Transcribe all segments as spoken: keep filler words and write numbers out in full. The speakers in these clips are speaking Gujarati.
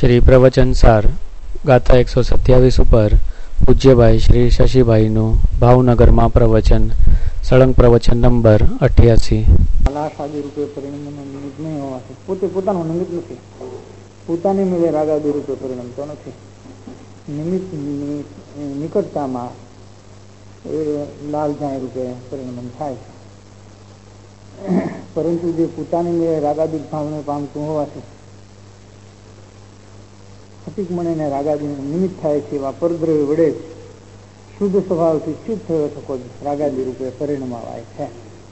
શ્રી પ્રવચન સાર ગાથા એકસો સત્યાવીસ ઉપર પૂજ્યભાઈ શ્રી શશીભાઈનું ભાવનગરમાં પ્રવચન સળંગ પ્રવચન નંબર અઠ્યાસી. લાશાદી રૂપે પરિણમનો નિમિત્ત નહીં હોવાથી પોતે પોતાનું નિમિત્ત નથી, પોતાની મેળે રાગાદી રૂપે પરિણમતો નથી. નિમિત્ત નિકટતામાં એ લાલજાય રૂપે પરિણમન થાય છે, પરંતુ જે પોતાની મેળે રાગાદી ભાવને પામતું હોવાથી ફટીક મણીને રાગાદીનું નિમિત્ત થાય છે એવા પરદ્રવ્ય વડે જ શુદ્ધ સ્વભાવથી શુદ્ધ થયો થકો જ રાગાદી રૂપે પરિણમાવાય છે.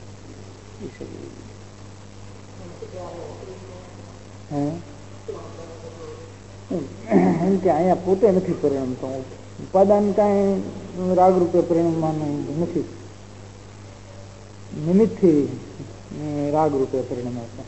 એમ કે અહીંયા પોતે નથી પરિણમતો, ઉપાદાન કાંઈ રાગ રૂપે પરિણમવાનું નથી, નિમિત્તથી રાગ રૂપે પરિણમે છે.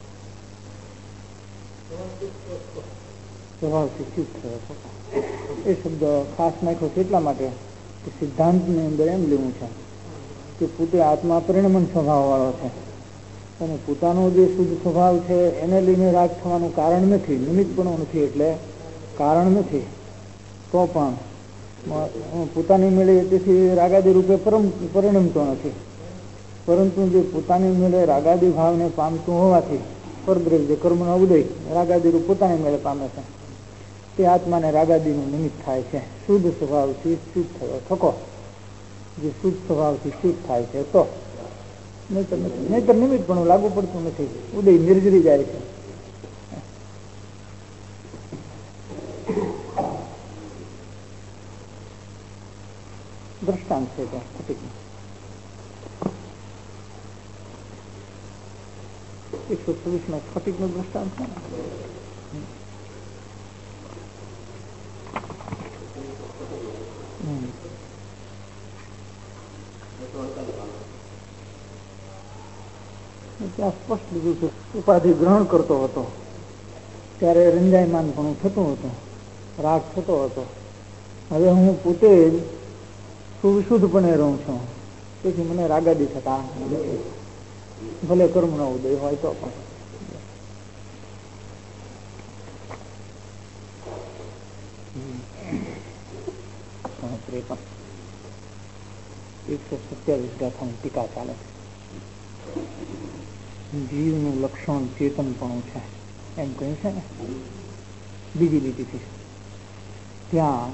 સ્વભાવથી શુદ્ધ થયો છે એ શબ્દ ખાસ નાખ્યો છે એટલા માટે કે સિદ્ધાંતની અંદર એમ લેવું છે કે પોતે આત્મા પરિણમન સ્વભાવ વાળો છે અને પોતાનો જે શુદ્ધ સ્વભાવ છે એને લઈને રાગ થવાનું કારણ નથી, નિમિત્તપણું નથી, એટલે કારણ નથી. તો પણ પોતાની મેળે તેથી રાગાદી રૂપે પરિણમતો નથી, પરંતુ જે પોતાની મેળે રાગાદી ભાવને પામતું હોવાથી પરદ્રવ્ય કર્મનો ઉદય રાગાદી રૂપ પોતાની મેળે પામે છે તે આત્માને રાગાદીનું નિમિત્ત થાય છે. શુદ્ધ સ્વભાવથી શુદ્ધ થયો થકો જે શુદ્ધ સ્વભાવથી શુદ્ધ થાય છે તો નહીતર નથી, નહીતર નિમિત્ત પણ લાગુ પડતું નથી, ઉદય નિર્જરી જાય છે. દ્રષ્ટાંત છે તે ફટીકનું એકસો છવ્વીસ માં ફટીક નું દ્રષ્ટાંત છે ને. ત્યાં સ્પષ્ટ લીધું છે, ઉપાધિ ગ્રહણ કરતો હતો ત્યારે રંજાયમાન પણ થતું હતું, રાગ થતો હતો. હવે હું પોતે સુવિશુદ્ધપણે રહું છું, તેથી મને રાગાદી થતા નથી, ભલે કર્મનો ઉદય હોય તો પણ. એકસો સત્યાવીસ ગાથાની ટીકા ચાલે છે. જીવનું લક્ષણ ચેતનપણું છે એમ કહ્યું છે ને બીજી લીટીથી. ત્યાં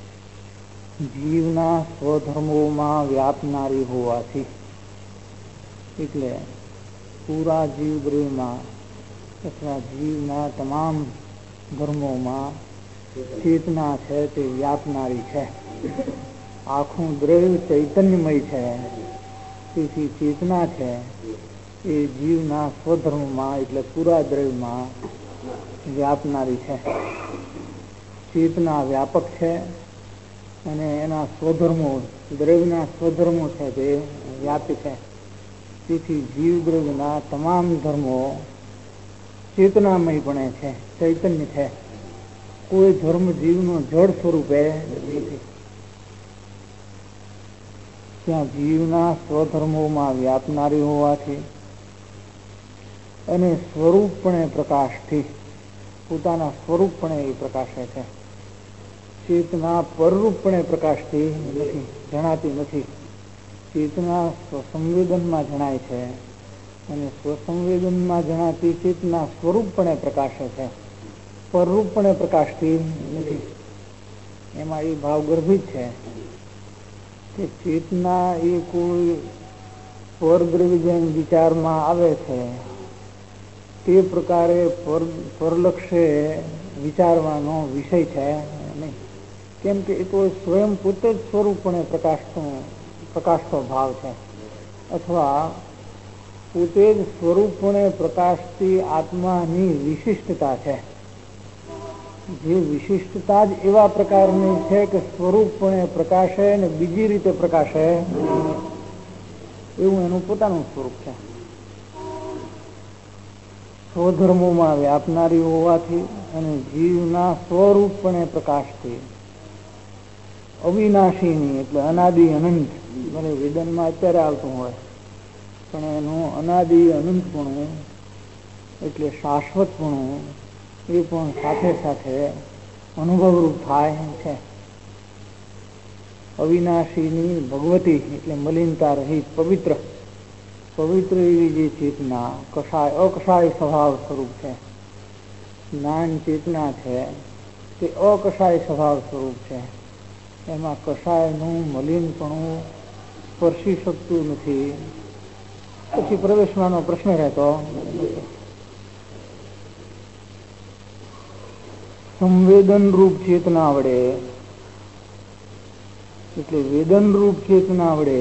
જીવના સ્વધર્મોમાં વ્યાપનારી હોવાથી એટલે પૂરા જીવ દ્રવ્યમાં અથવા જીવના તમામ ધર્મોમાં ચેતના છે તે વ્યાપનારી છે. આખું દ્રવ્ય ચૈતન્યમય છે, તેથી ચેતના છે એ જીવના સ્વધર્મમાં એટલે પૂરા દ્રવ્યમાં વ્યાપનારી છે. ચેતના વ્યાપક છે અને એના સ્વધર્મો દ્રવ્યના સ્વધર્મો છે તે વ્યાપી છે. તેથી જીવ દ્રવ્યના તમામ ધર્મો ચેતનામયપણે છે, ચૈતન્ય છે. કોઈ ધર્મ જીવનો જળ સ્વરૂપે નથી. ત્યાં જીવના સ્વધર્મોમાં વ્યાપનારી હોવાથી અને સ્વરૂપપણે પ્રકાશથી પોતાના સ્વરૂપપણે એ પ્રકાશે છે. ચેતના પરરૂપપણે પ્રકાશતી નથી, જણાતી નથી. ચેતના સ્વસંવેદનમાં જણાય છે અને સ્વસંવેદનમાં જણાતી ચેતના સ્વરૂપપણે પ્રકાશે છે, પરરૂપપણે પ્રકાશતી નથી. એમાં એ ભાવ ગર્ભિત છે કે ચેતના એ કોઈ પરદ્રવ્ય જેમ વિચારમાં આવે છે તે પ્રકારે પર પરલક્ષે વિચારવાનો વિષય છે નહીં, કેમ કે એ તો સ્વયં પોતે જ સ્વરૂપપણે પ્રકાશતો પ્રકાશતો ભાવ છે, અથવા પોતે જ સ્વરૂપપણે પ્રકાશતી આત્માની વિશિષ્ટતા છે. જે વિશિષ્ટતા જ એવા પ્રકારની છે કે સ્વરૂપપણે પ્રકાશે ને બીજી રીતે પ્રકાશે એવું એનું પોતાનું સ્વરૂપ છે. સ્વધર્મોમાં વ્યાપનારી હોવાથી અને જીવના સ્વરૂપપણે પ્રકાશથી અવિનાશીની એટલે અનાદિ અનંત, મને વેદનમાં અત્યારે આવતું હોય પણ એનું અનાદિ અનંતપણું એટલે શાશ્વતપણું એ પણ સાથે સાથે અનુભવરૂપ થાય છે. અવિનાશીની ભગવતી એટલે મલિનતા રહિત પવિત્ર પવિત્ર એવી જે ચેતના કષાય અકષાય સ્વભાવ સ્વરૂપ છે. જ્ઞાન ચેતના છે તે અકષાય સ્વભાવ સ્વરૂપ છે. એમાં કષાયનું મલિનપણું સ્પર્શી શકતું નથી. પછી પ્રવેશવાનો પ્રશ્ન રહેતો સંવેદન રૂપ ચેતના વડે એટલે વેદન રૂપ ચેતના વડે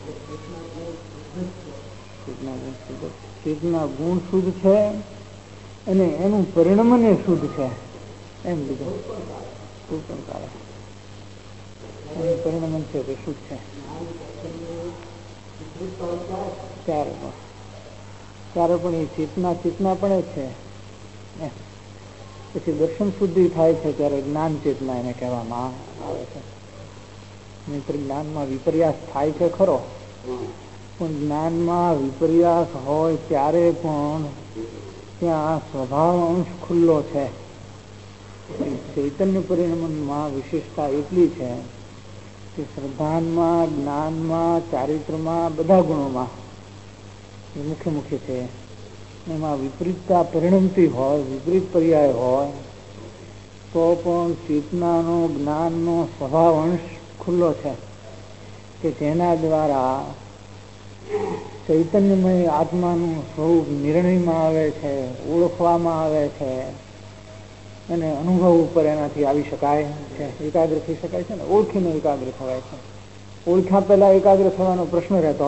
ચેતના ગુણ શુદ્ધ છે અને એનું પરિણમને શુદ્ધ છે એમ લીધું એનું પરિણમન છે તે શુદ્ધ છે. ત્યારે પણ ત્યારે પણ એ ચેતના ચેતના પણ જ છે. પછી દર્શન શુદ્ધિ થાય છે ત્યારે જ્ઞાન ચેતના એને કહેવામાં આવે છે. નહીતર જ્ઞાનમાં વિપર્યાસ થાય છે ખરો, પણ જ્ઞાનમાં વિપર્યાસ હોય ત્યારે પણ ત્યાં સ્વભાવ અંશ ખુલ્લો છે. ચૈતન્ય પરિણમનમાં વિશેષતા એટલી છે કે શ્રદ્ધાનમાં, જ્ઞાનમાં, ચારિત્રમાં, બધા ગુણોમાં મુખ્ય મુખ્ય છે. એમાં વિપરીતતા પરિણમતી હોય, વિપરીત પર્યાય હોય તો પણ ચેતનાનો જ્ઞાનનો સ્વભાવ અંશ ખુલ્લો છે કે જેના દ્વારા ચૈતન્યમય આત્માનું સ્વરૂપ નિર્ણયમાં આવે છે, ઓળખવામાં આવે છે અને અનુભવ ઉપર એનાથી આવી શકાય છે, એકાગ્ર થઈ શકાય છે ને ઓળખીને એકાગ્ર થવાય છે. ઓળખ્યા પહેલા એકાગ્ર થવાનો પ્રશ્ન રહેતો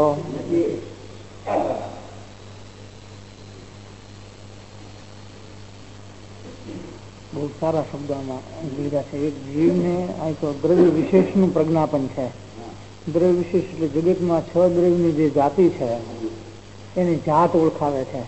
બહુ સારા શબ્દોમાં લીધા છે. એક જીવને અહીં તો દ્રવ્ય વિશેષનું પ્રજ્ઞાપન છે. દ્રવ્ય વિશેષ એટલે જગતમાં છ દ્રવ્યની જે જાતિ છે એની જાત ઓળખાવે છે.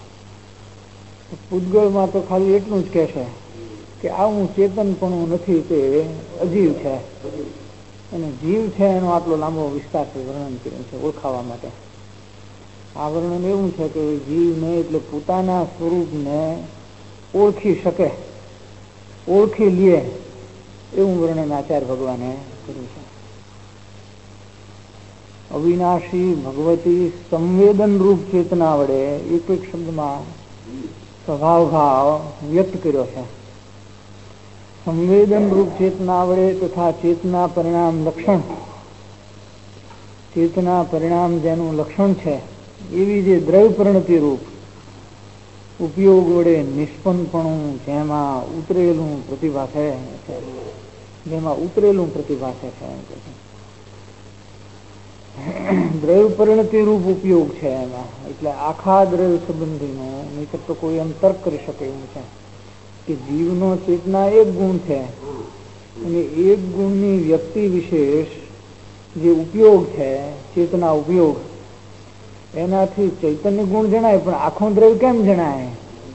પૂતગળમાં તો ખાલી એટલું જ કહેશે કે આવું ચેતનપણું નથી, તે અજીવ છે અને જીવ છે એનો આટલો લાંબો વિસ્તારથી વર્ણન કર્યું છે ઓળખાવા માટે. આ વર્ણન એવું છે કે જીવને એટલે પોતાના સ્વરૂપને ઓળખી શકે, ઓળખી લે એવું વર્ણન આચાર્ય ભગવાને કર્યું છે. અવિનાશી ભગવતી સંવેદન રૂપ ચેતના વડે એક એક શબ્દમાં સ્વભાવ ભાવ વ્યક્ત કર્યો છે. સંવેદન રૂપ ચેતના વડે તથા ચેતના પરિણામ લક્ષણ, ચેતના પરિણામ જેનું લક્ષણ છે એવી જે દ્રવ્ય પરિણતિ રૂપ ઉપયોગ વડે નિષ્પન્નપણું જેમાં ઉતરેલું પ્રતિભાસે છે, જેમાં ઉતરેલું પ્રતિભાસે છે. દ્રવ્ય પરિણતિ રૂપ ઉપયોગ છે એમાં, એટલે આખા દ્રવ્ય સંબંધીનો નહીતર તો કોઈ એમ તર્ક કરી શકે એવું છે કે જીવનો ચેતના એક ગુણ છે અને એક ગુણની વ્યક્તિ વિશેષ જે ઉપયોગ છે ચેતના ઉપયોગ એનાથી ચૈતન્ય ગુણ જણાય, પણ આખો દ્રવ્ય કેમ જણાય?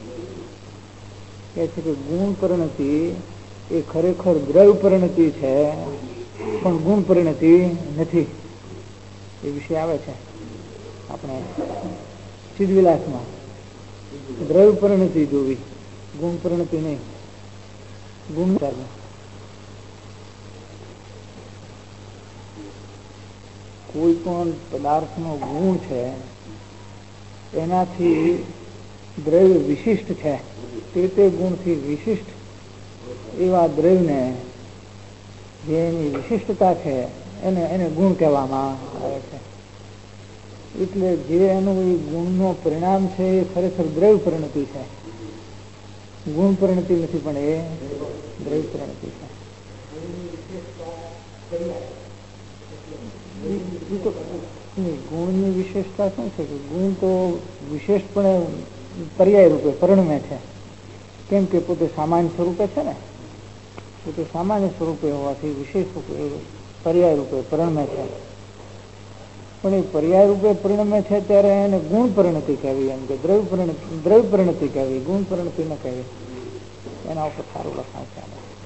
કે છે કે ગુણ પરિણતિ એ ખરેખર દ્રવ્ય પરિણતિ છે પણ ગુણ પરિણતિ નથી. એ વિષય આવે છે આપણે ચિદવિલાસમાં. દ્રવ્ય પરિણતિ જોવી, ગુણ પરિણતિ નહીં. ગુણ કોઈ પણ પદાર્થનો ગુણ છે એનાથી દ્રવ્ય વિશિષ્ટ છે, તે તે ગુણથી વિશિષ્ટ એવા દ્રવ્યને જેની વિશિષ્ટતા છે એને એને ગુણ કહેવામાં આવે છે. એટલે જે એનું એ ગુણનો પરિણામ છે એ ખરેખર દ્રવ્ય પરિણતિ છે, ગુણ પરિણતિ નથી, પણ એ દ્રવ્ય પરિણતિ છે. ગુણની વિશેષતા શું છે કે ગુણ તો વિશેષપણે પર્યાય રૂપે પરિણમે છે. કેમ કે પોતે સામાન્ય સ્વરૂપે છે ને, પોતે સામાન્ય સ્વરૂપે હોવાથી વિશેષ પર્યાય રૂપે પરિણમે છે. પણ એ પર્યાય રૂપે પરિણમે છે ત્યારે એને ગુણ પરિણતિ કહેવી, એમ કે દ્રવ્ય પરિણતિ દ્રવ્ય પરિણતિ કહેવી, ગુણ પરિણતિ ન કહેવી. એના ઉપર સારું લખાણ છે.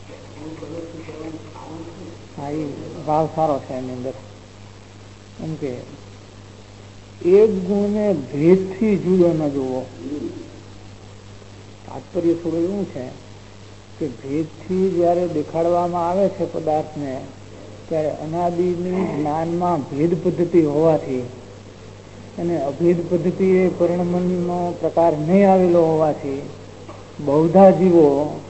હા, એ ભાવ સારો છે એની અંદર. એમ કે એક ગુણને ભેદથી જુદો ન જોવો. તાત્પર્ય થોડું એવું છે કે ભેદથી જ્યારે દેખાડવામાં આવે છે પદાર્થને, ત્યારે અનાદિની જ્ઞાનમાં ભેદ પદ્ધતિ હોવાથી અને અભેદ પદ્ધતિ એ પરિણમનનો પ્રકાર નહીં આવેલો હોવાથી બહુધા જીવો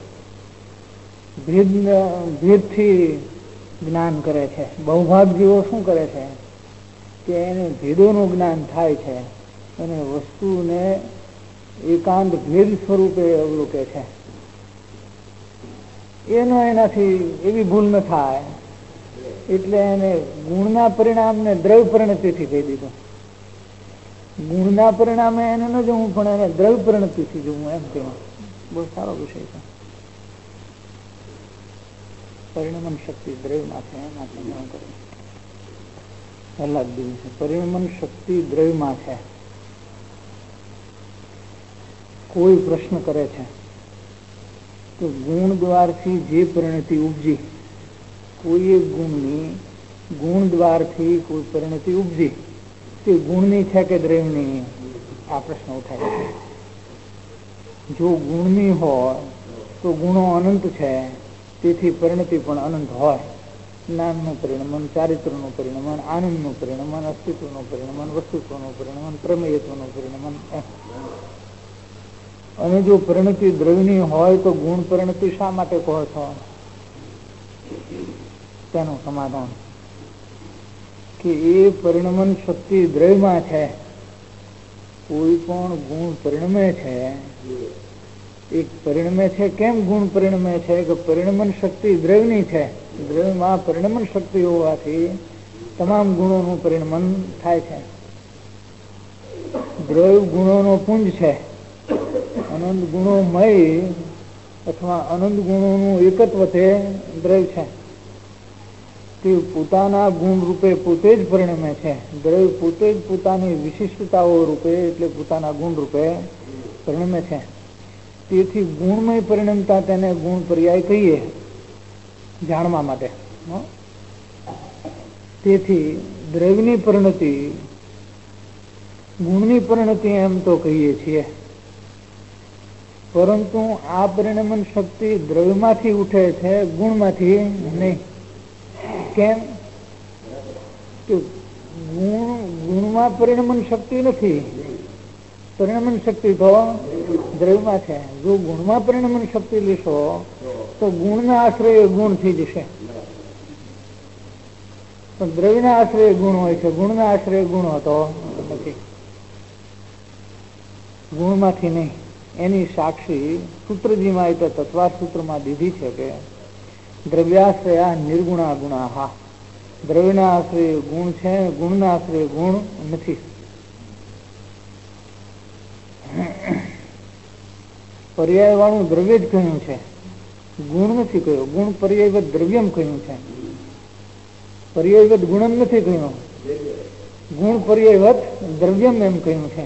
ભેદ ભેદથી જ્ઞાન કરે છે. બહુભાગ જીવો શું કરે છે કે એને ભેદોનું જ્ઞાન થાય છે અને વસ્તુને એકાંત ભેદ સ્વરૂપે અવલોકે છે. એનો એનાથી એવી ભૂલ ન થાય એટલે એને ગુણના પરિણામને દ્રવ્ય પરિણતિથી કહી દીધું. ગુણના પરિણામે એને ન જોવું પણ એને દ્રવ્ય પરિણતિથી જોવું, એમ કહેવું. બહુ સારો વિષય છે. પરિણમન શક્તિ દ્રવ્યમાં છે, એમાંથી શું કરવું પહેલા જ દીધું છે. પરિણમન શક્તિ દ્રવ્યમાં છે. કોઈ પ્રશ્ન કરે છે તો ગુણ દ્વારથી જે પરિણતિ ઉપજી, કોઈ એક ગુણની ગુણ દ્વારથી કોઈ પરિણતિ ઉપજી, તે ગુણની છે કે દ્રવ્યની? આ પ્રશ્ન ઉઠાવે છે. જો ગુણની હોય તો ગુણો અનંત છે, તેથી પરિણતિ પણ અનંત હોય. જ્ઞાનનું પરિણમન, ચારિત્રનું પરિણમન, આનંદનું પરિણમન, અસ્તિત્વનું પરિણમન, વસ્તુત્વનું પરિણમન, પ્રમેયત્વનું પરિણમન. અને જો પરિણતિ દ્રવ્યની હોય તો ગુણ પરિણતિ શા માટે કહો છો? તેનું સમાધાન કે એ પરિણમન શક્તિ દ્રવ્યમાં છે. કોઈ પણ ગુણ પરિણમે છે, એક પરિણમે છે. કેમ ગુણ પરિણમે છે? કે પરિણમન શક્તિ દ્રવ્યની છે. દ્રવ્યમાં પરિણમન શક્તિ હોવાથી તમામ ગુણોનું પરિણમન થાય છે. દ્રવ્ય ગુણોનો પુંજ છે. અનંત ગુણોમય અથવા અનંત ગુણોનું એકત્વ તે દ્રવ્ય છે. તે પોતાના ગુણ રૂપે પોતે જ પરિણમે છે. દ્રવ્ય પોતે જ પોતાની વિશિષ્ટતાઓ રૂપે એટલે પોતાના ગુણ રૂપે પરિણમે છે. તેથી ગુણમય પરિણમતા તેને ગુણ પર્યાય કહીએ જાણવા માટે. તેથી દ્રવ્યની પરિણતિ ગુણની પરિણતિ એમ તો કહીએ છીએ, પરંતુ આ પરિણમન શક્તિ દ્રવ્યમાંથી ઉઠે છે, ગુણમાંથી નહીં. કેમ કે ગુણ ગુણમાં પરિણમન શક્તિ નથી. પરિણમન શક્તિ તો દ્રવ્યમાં છે. જો ગુણમાં પરિણમન શક્તિ લેશો તો ગુણના આશ્રય ગુણ થઈ જશે, પણ દ્રવ્યના આશ્રય ગુણ હોય છે. ગુણના આશ્રય ગુણ હોતો નથી, ગુણમાંથી નહીં. એની સાક્ષી સૂત્રજીમાં એટલે તત્વા સૂત્રમાં દીધી છે કે દ્રવ્યાશ્રયા નિર્ગુણા ગુણા. હા, દ્રવ્યના આશ્રય ગુણ છે, ગુણના આશ્રય ગુણ નથી. પર્યાય વાળું દ્રવ્ય જ કહ્યું છે, ગુણ નથી કહ્યું. ગુણ પર્યાયવત દ્રવ્યમ કહ્યું છે, પર્યાયવત ગુણમ નથી કહ્યું. ગુણ પર્યાયવત દ્રવ્યમ એમ કહ્યું છે.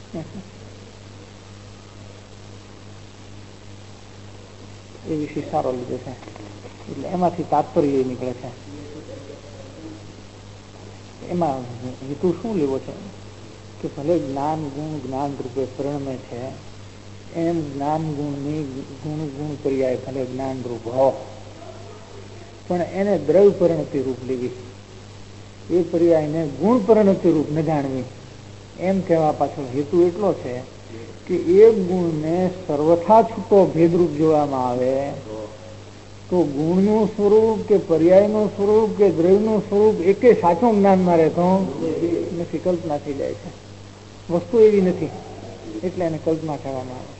એ વિષય સારો લીધો છે, એટલે એમાંથી તાત્પર્ય નીકળે છે. એમાં હેતુ શું લેવો છે કે ભલે જ્ઞાન ગુણ જ્ઞાન રૂપે પરિણમે છે, એમ જ્ઞાન ગુણની ગુણ ગુણ પર્યાય ભલે જ્ઞાન રૂપ હો, પણ એને દ્રવ્ય પરિણતિ રૂપ લેવી, એ પર્યાયને ગુણ પરિણતિ રૂપ ન જાણવી. એમ કહેવા પાછળ હેતુ એટલો છે કે એક ગુણને સર્વથા છૂટો ભેદરૂપ જોવામાં આવે તો ગુણનું સ્વરૂપ કે પર્યાયનું સ્વરૂપ કે દ્રવ્યનું સ્વરૂપ એકે સાચું જ્ઞાનમાં રહેતો નથી, કલ્પના થઈ જાય છે. વસ્તુ એવી નથી એટલે એને કલ્પના કહેવામાં આવે.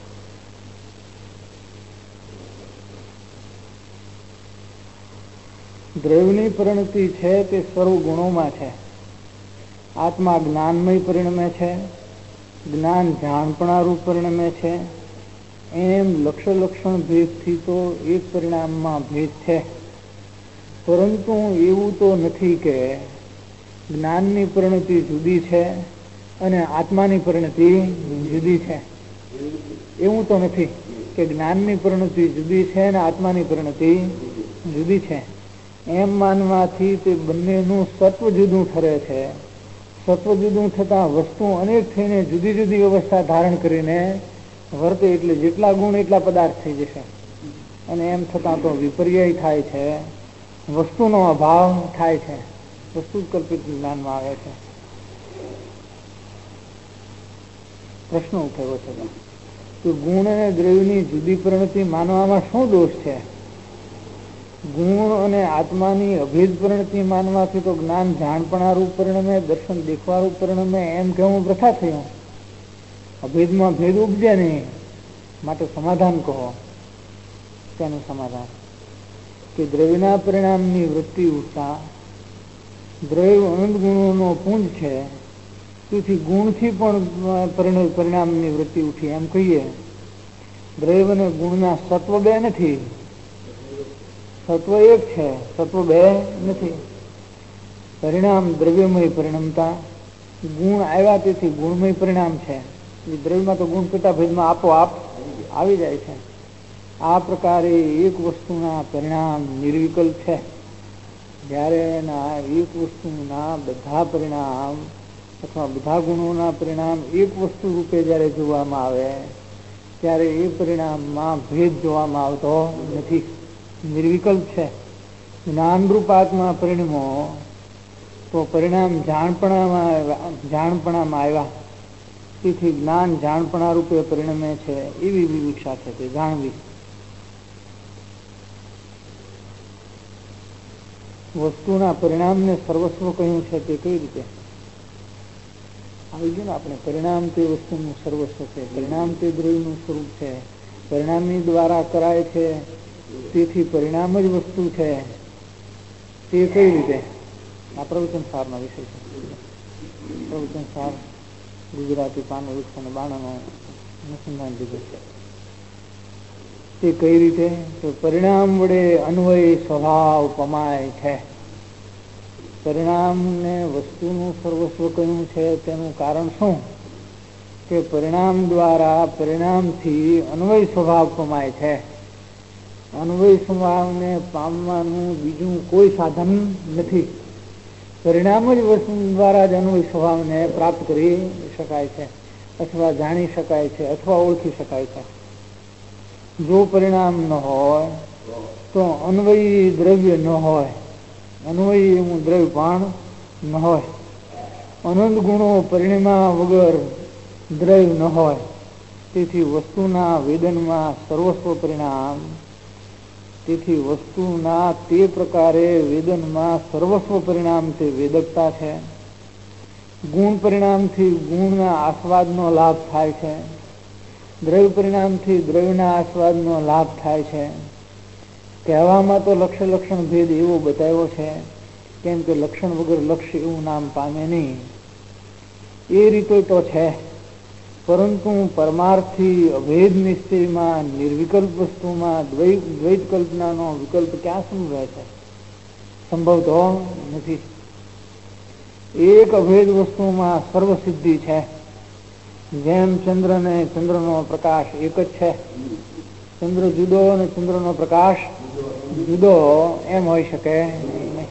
દ્રવ્યની પરિણતિ છે તે સર્વ ગુણોમાં છે. આત્મા જ્ઞાનમય પરિણમે છે, જ્ઞાન જાણપણા રૂપ પરિણમે છે. એમ લક્ષ લક્ષણ ભેદથી તો એક પરિણામમાં ભેદ છે, પરંતુ એવું તો નથી કે જ્ઞાનની પરિણતિ જુદી છે અને આત્માની પરિણતિ જુદી છે. એવું તો નથી કે જ્ઞાનની પરિણતિ જુદી છે અને આત્માની પરિણતિ જુદી છે. એમ માનવાથી તે બંનેનું સત્વ જુદું ઠરે છે. સત્વ જુદું થતા વસ્તુ અનેક થઈને જુદી જુદી અવસ્થા ધારણ કરીને વર્તે એટલે જેટલા ગુણ એટલા પદાર્થ થઈ જશે, અને એમ છતાં તો વિપર્યય થાય છે, વસ્તુનો અભાવ થાય છે, વસ્તુ કલ્પિત જ્ઞાનમાં આવે છે. પ્રશ્ન ઉઠાવ્યો છે કે ગુણ અને દ્રવ્યની જુદી પરિણતિ માનવામાં શું દોષ છે? ગુણ અને આત્માની અભેદ પરિણતિ માનવાથી તો જ્ઞાન જાણપણા રૂપ પરિણમે, દર્શન દેખવા રૂપ પરિણમે, એમ કહેવું વૃથા થયું. અભેદમાં ભેદ ઉપજે નહીં, માટે સમાધાન કહો. તેનું સમાધાન કે દ્રવ્યના પરિણામની વૃત્તિ ઉઠતા, દ્રવ્ય અનંત ગુણોનો પુંજ છે, તેથી ગુણથી પણ પરિણામની વૃત્તિ ઉઠી એમ કહીએ. દ્રવ્ય અને ગુણના સત્વ બે નથી, સત્વ એક છે, સત્વ બે નથી. પરિણામ દ્રવ્યમય પરિણમતા, ગુણ આવ્યા તેથી ગુણમય પરિણામ છે. દ્રવ્યમાં તો ગુણ પિતા ભેદમાં આપોઆપ આવી જાય છે. આ પ્રકારે એક વસ્તુના પરિણામ નિર્વિકલ્પ છે. જ્યારે એના એક વસ્તુના બધા પરિણામ અથવા બધા ગુણોના પરિણામ એક વસ્તુ રૂપે જ્યારે જોવામાં આવે ત્યારે એ પરિણામમાં ભેદ જોવામાં આવતો નથી, નિર્વિકલ્પ છે. જ્ઞાનરૂપ આત્મા પરિણમો તો પરિણામ જાણપણામાં જાણપણામાં આવ્યા, તેથી જ્ઞાન જાણપણા રૂપે પરિણમે છે એવી વિવિક્ષા છે તે જાણવી. વસ્તુના પરિણામને સર્વસ્વ કહ્યું છે તે કઈ રીતે આવી ગયું ને? આપણે પરિણામ તે વસ્તુનું સર્વસ્વ છે, પરિણામ તે દ્રવ્યનું સ્વરૂપ છે, પરિણામની દ્વારા કરાય છે, તેથી પરિણામ જ વસ્તુ છે. તે કઈ રીતે? આ પ્રવચન સારનો વિષય છે. પ્રવચન સાર ગુજરાતી પાનો એકસો ને બાણું અનુસંધાન લીધું છે. તે કઈ રીતે? તો પરિણામ વડે અન્વય સ્વભાવ પમાય છે. પરિણામને વસ્તુનું સર્વસ્વ કહ્યું છે તેનું કારણ શું? કે પરિણામ દ્વારા પરિણામથી અન્વય સ્વભાવ પમાય છે. અન્વય સ્વભાવને પામવાનું બીજું કોઈ સાધન નથી. પરિણામ જ વસ્તુ દ્વારા જ અન્વય સ્વભાવને પ્રાપ્ત કરી શકાય છે, અથવા જાણી શકાય છે, અથવા ઓળખી શકાય છે. જો પરિણામ ન હોય તો અન્વયી દ્રવ્ય ન હોય, અન્વયી એવું દ્રવ્ય પણ ન હોય. અનંત ગુણો પરિણમા વગર દ્રવ્ય ન હોય, તેથી વસ્તુના વેદનમાં સર્વસ્વ પરિણામ, તેથી વસ્તુના તે પ્રકારે વેદનમાં સર્વસ્વ પરિણામ તે વેદકતા છે. ગુણ પરિણામથી ગુણના આસ્વાદનો લાભ થાય છે, દ્રવ્ય પરિણામથી દ્રવ્યના આસ્વાદનો લાભ થાય છે. કહેવામાં તો લક્ષ્ય લક્ષણ ભેદ એવો બતાવ્યો છે, કેમ કે લક્ષણ વગર લક્ષ્ય એવું નામ પામે નહીં. એ રીતે તો છે, પરંતુ પરમાર્થી અભેદ નિશ્ચયમાં નિર્વિકલ્પ વસ્તુમાં દ્વૈત દ્વૈત કલ્પનાનો વિકલ્પ ક્યાં સંભવે છે? સંભવતો નથી. એક અભેદ વસ્તુમાં સર્વસિદ્ધિ છે. જેમ ચંદ્ર ને ચંદ્રનો પ્રકાશ એક જ છે, ચંદ્ર જુદો અને ચંદ્રનો પ્રકાશ જુદો એમ હોઈ શકે નહીં.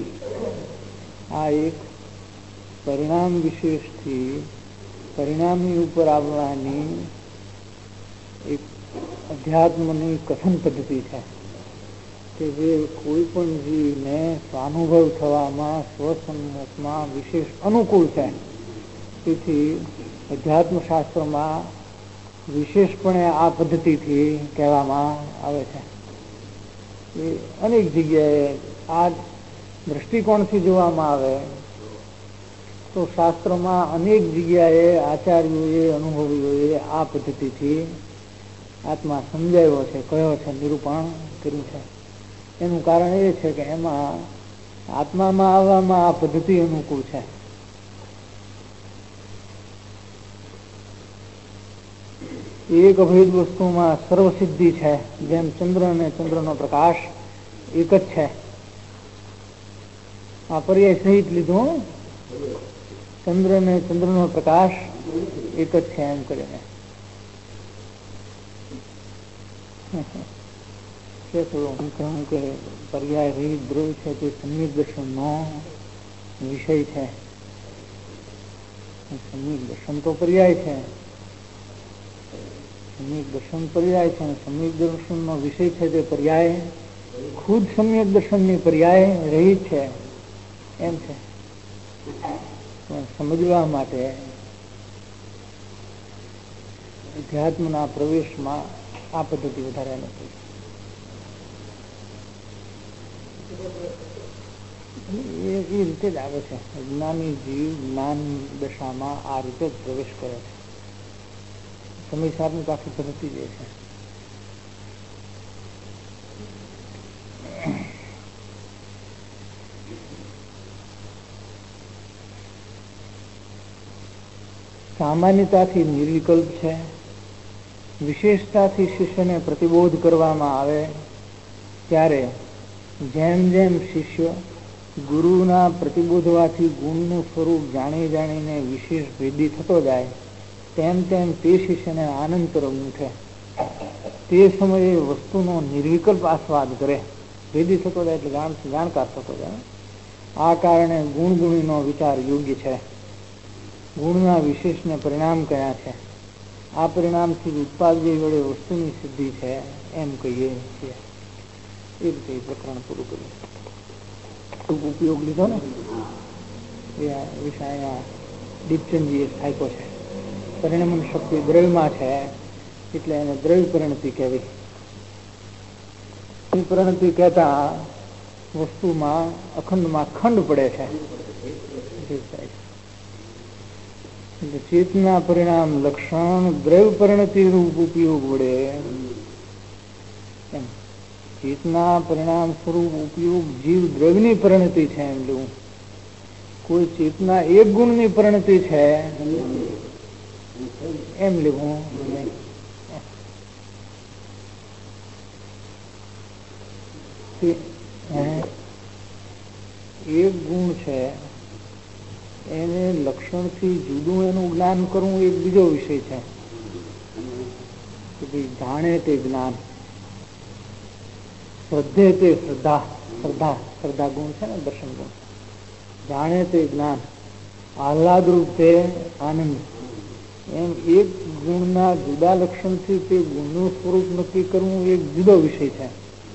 આ એક પરિણામ વિશેષથી પરિણામની ઉપર આવવાની એક અધ્યાત્મની કથન પદ્ધતિ છે કે જે કોઈ પણ જીવને સ્વાનુભવ થવામાં સ્વસન્મુખમાં વિશેષ અનુકૂળ છે. તેથી અધ્યાત્મ શાસ્ત્રમાં વિશેષપણે આ પદ્ધતિથી કહેવામાં આવે છે. એ અનેક જગ્યાએ આ દ્રષ્ટિકોણથી જોવામાં આવે તો શાસ્ત્રમાં અનેક જગ્યાએ આચાર્યોએ અનુભવીઓએ આ પદ્ધતિથી આત્મા સમજાવ્યો છે, કયો છે, નિરૂપણ કર્યું છે. એનું કારણ એ છે કે એમાં આત્મામાં આવવામાં આ પદ્ધતિ અનુકૂળ છે. એક અભેદ વસ્તુમાં સર્વસિદ્ધિ છે. જેમ ચંદ્ર અને ચંદ્રનો પ્રકાશ એક જ છે. આ પર્યાય સહિત લીધું. ચંદ્ર ને ચંદ્રનો પ્રકાશ એક જ છે એમ કરીને કહ્યું કે પર્યાય રહિત દ્રવ્ય છે તે સમ્યક દર્શનનો વિષય છે. સમ્યક દર્શન તો પર્યાય છે, સમ્યક દર્શન પર્યાય છે અને સમ્યક દર્શનનો વિષય છે તે પર્યાય ખુદ સમ્યક દર્શનની પર્યાય રહી છે એમ છે. સમજવા માટે અધ્યાત્મના પ્રવેશમાં આ પદ્ધતિ વધારે નથી. એ રીતે જ આવે છે. જ્ઞાની જીવ જ્ઞાન દશામાં આ રીતે જ પ્રવેશ કરે છે. સમય સારની આખી પદ્ધતિ જે છે. સામાન્યતાથી નિર્વિકલ્પ છે. વિશેષતાથી શિષ્યને પ્રતિબોધ કરવામાં આવે ત્યારે જેમ જેમ શિષ્ય ગુરુના પ્રતિબોધવાથી ગુણનું સ્વરૂપ જાણી જાણીને વિશેષ ભેદી થતો જાય તેમ તેમ તે શિષ્યને આનંદ તરફ ઉઠે. તે સમયે વસ્તુનો નિર્વિકલ્પ આસ્વાદ કરે. ભેદી થતો જાય એટલે જાણ જાણકાર થતો જાય. આ કારણે ગુણ ગુણીનો વિચાર યોગ્ય છે. ગુણના વિશેષને પરિણામ કયા છે. આ પરિણામથી ઉત્પાદય વડે વસ્તુની સિદ્ધિ છે એમ કહીએ છીએ. એ રીતે પ્રકરણ પૂરું કર્યું. ઉપયોગ લીધો ને એ વિષય દીપચંદજીએ થાક્યો છે. પરિણમન શક્તિ દ્રવ્યમાં છે એટલે એને દ્રવ્ય પરિણતિ કહેવી. એ પરિણતિ કહેતા વસ્તુમાં અખંડમાં ખંડ પડે છે. એટલે ચેતના પરિણામ લક્ષણ દ્રવ્ય પરિણતિ રૂપ ઉપયોગ વડે એમ ચેતના પરિણામ સ્વરૂપ ઉપયોગ જીવ દ્રવ્યની પરિણતિ છે એમ લેવું. કોઈ ચેતના એક ગુણની પરિણતિ છે એમ લેવું. એક ગુણ છે એને લક્ષણથી જુદું એનું જ્ઞાન કરવું એક બીજો વિષય છે કે ભાઈ જાણે તે જ્ઞાન, શ્રદ્ધે તે શ્રદ્ધા, શ્રદ્ધા શ્રદ્ધા ગુણ છે ને દર્શન ગુણ. જાણે તે જ્ઞાન, આહલાદ રૂપ તે આનંદ. એમ એક ગુણના જુદા લક્ષણથી તે ગુણનું સ્વરૂપ નક્કી કરવું એક જુદો વિષય છે.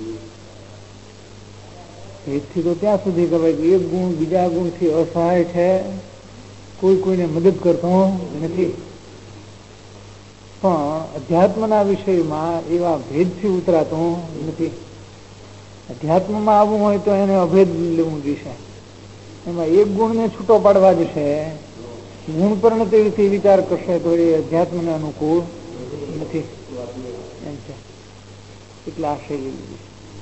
એથી તો ત્યાં સુધી કહેવાય કે એક ગુણ બીજા ગુણથી અસહાય છે, કોઈ કોઈને મદદ કરતો નથી. પણ અધ્યાત્મના વિષયમાં એવા ભેદથી ઉતરાતો નથી. અધ્યાત્મમાં આવવું હોય તો એને અભેદ લેવું જોઈશે. એમાં એક ગુણને છૂટો પાડવા જશે, ગુણ પરિણતિથી વિચાર કરશે તો એ અધ્યાત્મને અનુકૂળ નથી એમ છે. એટલે આ શૈલી લીધી.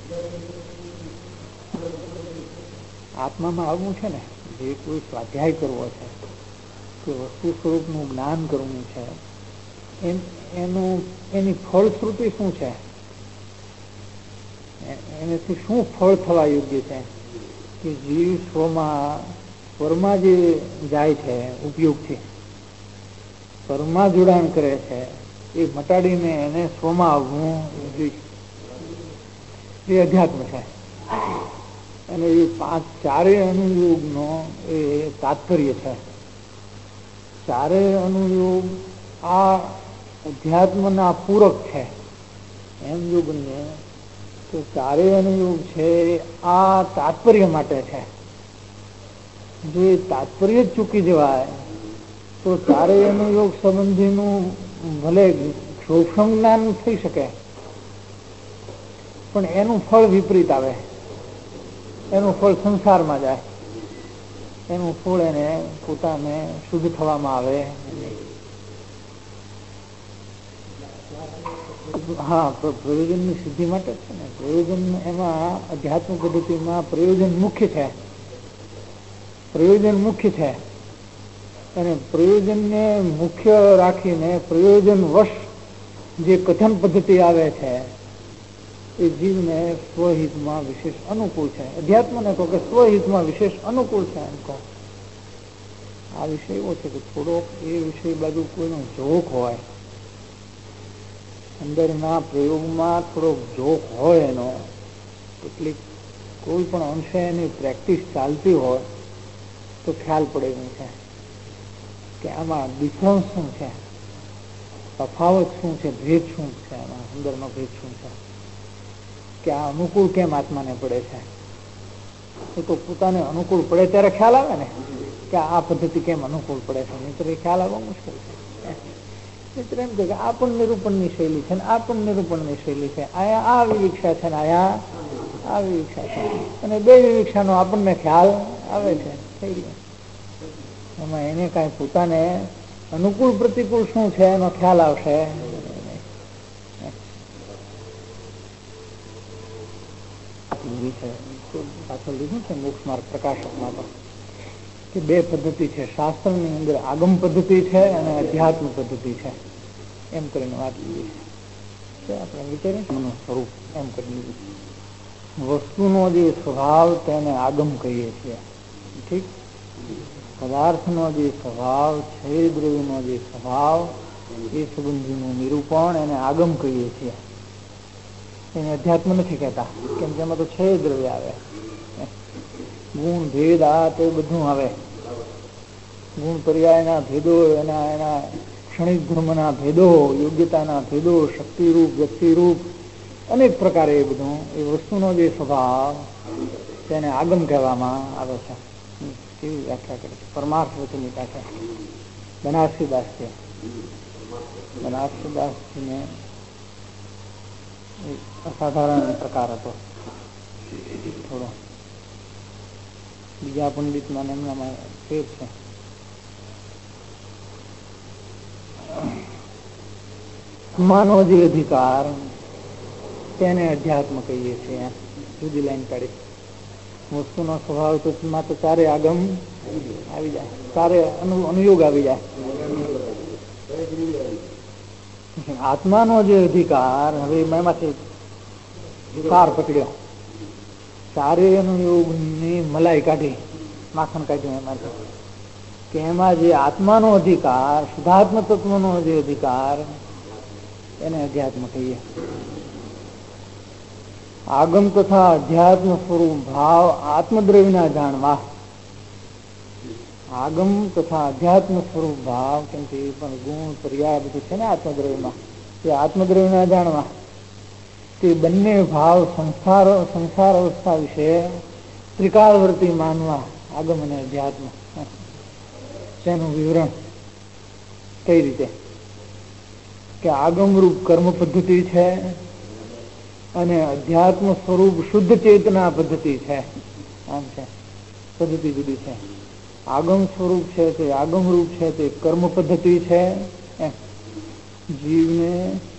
આત્મામાં આવવું છે ને, જે કોઈ સ્વાધ્યાય કરવો છે કે વસ્તુ સ્વરૂપનું જ્ઞાન કરવું છે એનું એની ફળશ્રુતિ શું છે, એનાથી શું ફળ થવા યોગ્ય છે કે જીવ સ્વમાં સ્વરમાં જે જાય છે ઉપયોગથી સ્વરમાં જોડાણ કરે છે એ મટાડીને એને સ્વમાં આવવું જોઈએ. એ અધ્યાત્મ છે. અને એ પાંચ ચારેય અનુયોગનો એ તાત્પર્ય છે. ચારેય અનુયોગ આ અધ્યાત્મના પૂરક છે એમ જો ગણીએ તો ચારેય અનુયોગ છે આ તાત્પર્ય માટે છે. જો એ તાત્પર્ય જ ચૂકી જવાય તો ચારેય અનુયોગ સંબંધીનું ભલે સૂક્ષ્મ જ્ઞાન થઈ શકે પણ એનું ફળ વિપરીત આવે. એનું ફળ સંસારમાં જાય, એનું ફળ એને પોતાને શુદ્ધ થવામાં આવે. હા, પ્રયોજનની સિદ્ધિ માટે છે ને. પ્રયોજન એમાં અધ્યાત્મ પદ્ધતિમાં પ્રયોજન મુખ્ય છે. પ્રયોજન મુખ્ય છે અને પ્રયોજનને મુખ્ય રાખીને પ્રયોજન વશ જે કથન પદ્ધતિ આવે છે એ જીવને સ્વહિતમાં વિશેષ અનુકૂળ છે. અધ્યાત્મને કહો કે સ્વહિતમાં વિશેષ અનુકૂળ છે એમ કહો. આ વિષય એવો છે કે થોડોક એ વિષય બાજુ કોઈનો ઝોક હોય, અંદરના પ્રયોગમાં થોડોક ઝોક હોય એનો, કેટલીક કોઈ પણ અંશે એની પ્રેક્ટિસ ચાલતી હોય તો ખ્યાલ પડે એવું છે કે આમાં ડિફરન્સ શું છે. તફાવત શું છે, ભેદ શું છે, એમાં અંદરનો ભેદ શું છે, કે આ અનુકૂળ કેમ આત્માને પડે છે. એ તો પોતાને અનુકૂળ પડે ત્યારે ખ્યાલ આવે ને કે આ પદ્ધતિ કેમ અનુકૂળ પડે છે, મિત્ર એ ખ્યાલ આવવો મુશ્કેલ છે. મિત્ર એમ કે આ પણ નિરૂપણની શૈલી છે ને આ પણ નિરૂપણની શૈલી છે, આયા આ વિવિક્ષા છે ને આયા આ વિવિક્ષા છે, અને બે વિવિક્ષાનો આપણને ખ્યાલ આવે છે. થઈ ગયું. એમાં એને કાંઈ પોતાને અનુકૂળ પ્રતિકૂળ શું છે એનો ખ્યાલ આવશે. પાછળ લીધું છે મોક્ષ માર્ગ પ્રકાશકમાં તો કે બે પદ્ધતિ છે શાસ્ત્રની અંદર, આગમ પદ્ધતિ છે અને અધ્યાત્મ પદ્ધતિ છે, એમ કરીને વાત લીધી છે. આપણે વિચારીએ સ્વરૂપ એમ કરી લીધું. વસ્તુનો જે સ્વભાવ તેને આગમ કહીએ છીએ, ઠીક. પદાર્થનો જે સ્વભાવ છે, દ્રવ્યનો જે સ્વભાવ, એ સંબંધીનું નિરૂપણ એને આગમ કહીએ છીએ. એને અધ્યાત્મ નથી કહેતા, કેમ કે એમાં તો છે દ્રવ્ય આવે, ગુણ ભેદ આ તે બધું આવે. ગુણ પર્યાયના ભેદો, એના એના ક્ષણિક ધર્મના ભેદો, યોગ્યતાના ભેદો, શક્તિરૂપ વ્યક્તિરૂપ અનેક પ્રકારે એ બધું એ વસ્તુનો જે સ્વભાવ તેને આગમ કહેવામાં આવે છે. કેવી વ્યાખ્યા કરી છે પરમાર્થ વચનિકા છે બનારસીદાસ છે. બનારસીદાસજીને અસાધારણ પ્રકાર હતો થોડો, બીજા પંડિતમાં એમનામાં ફેર છે. માનો જે અધિકાર તેને અધ્યાત્મ કહીએ છીએ. જુદી લાઈન કાઢી. વસ્તુનો સ્વભાવ તો તો ચારે આગમ આવી જાય, ચારે અનુયોગ આવી જાય. આત્માનો જે અધિકાર, હવે એમાંથી સાર પકડ્યો, ચારે અનુયોગની મલાઈ કાઢી, માખણ કાઢ્યું એમાંથી, કે એમાં જે આત્માનો અધિકાર, શુદ્ધાત્મ તત્વનો જે અધિકાર એને અધ્યાત્મ કહીએ. આગમ તથા અધ્યાત્મ સ્વરૂપ ભાવ આત્મદ્રવ્યના જાણવા. આગમ તથા અધ્યાત્મ સ્વરૂપ ભાવ, કેમ કે એ પણ ગુણ પર્યાય બધું છે ને આત્મદ્રવ્યમાં, તે આત્મદ્રવ્યના જાણવા. તે બંને ભાવ સંસાર સંસાર અવસ્થા વિશે ત્રિકાળવર્તી માનવા. આગમ અને અધ્યાત્મ તેનું વિવરણ કઈ રીતે, કે આગમરૂપ કર્મ પદ્ધતિ છે અને અધ્યાત્મ સ્વરૂપ શુદ્ધ ચેતના પદ્ધતિ છે. આમ છે, પદ્ધતિ જુદી છે. આગમ સ્વરૂપ છે તે આગમ રૂપ છે તે કર્મ પદ્ધતિ છે. જીવને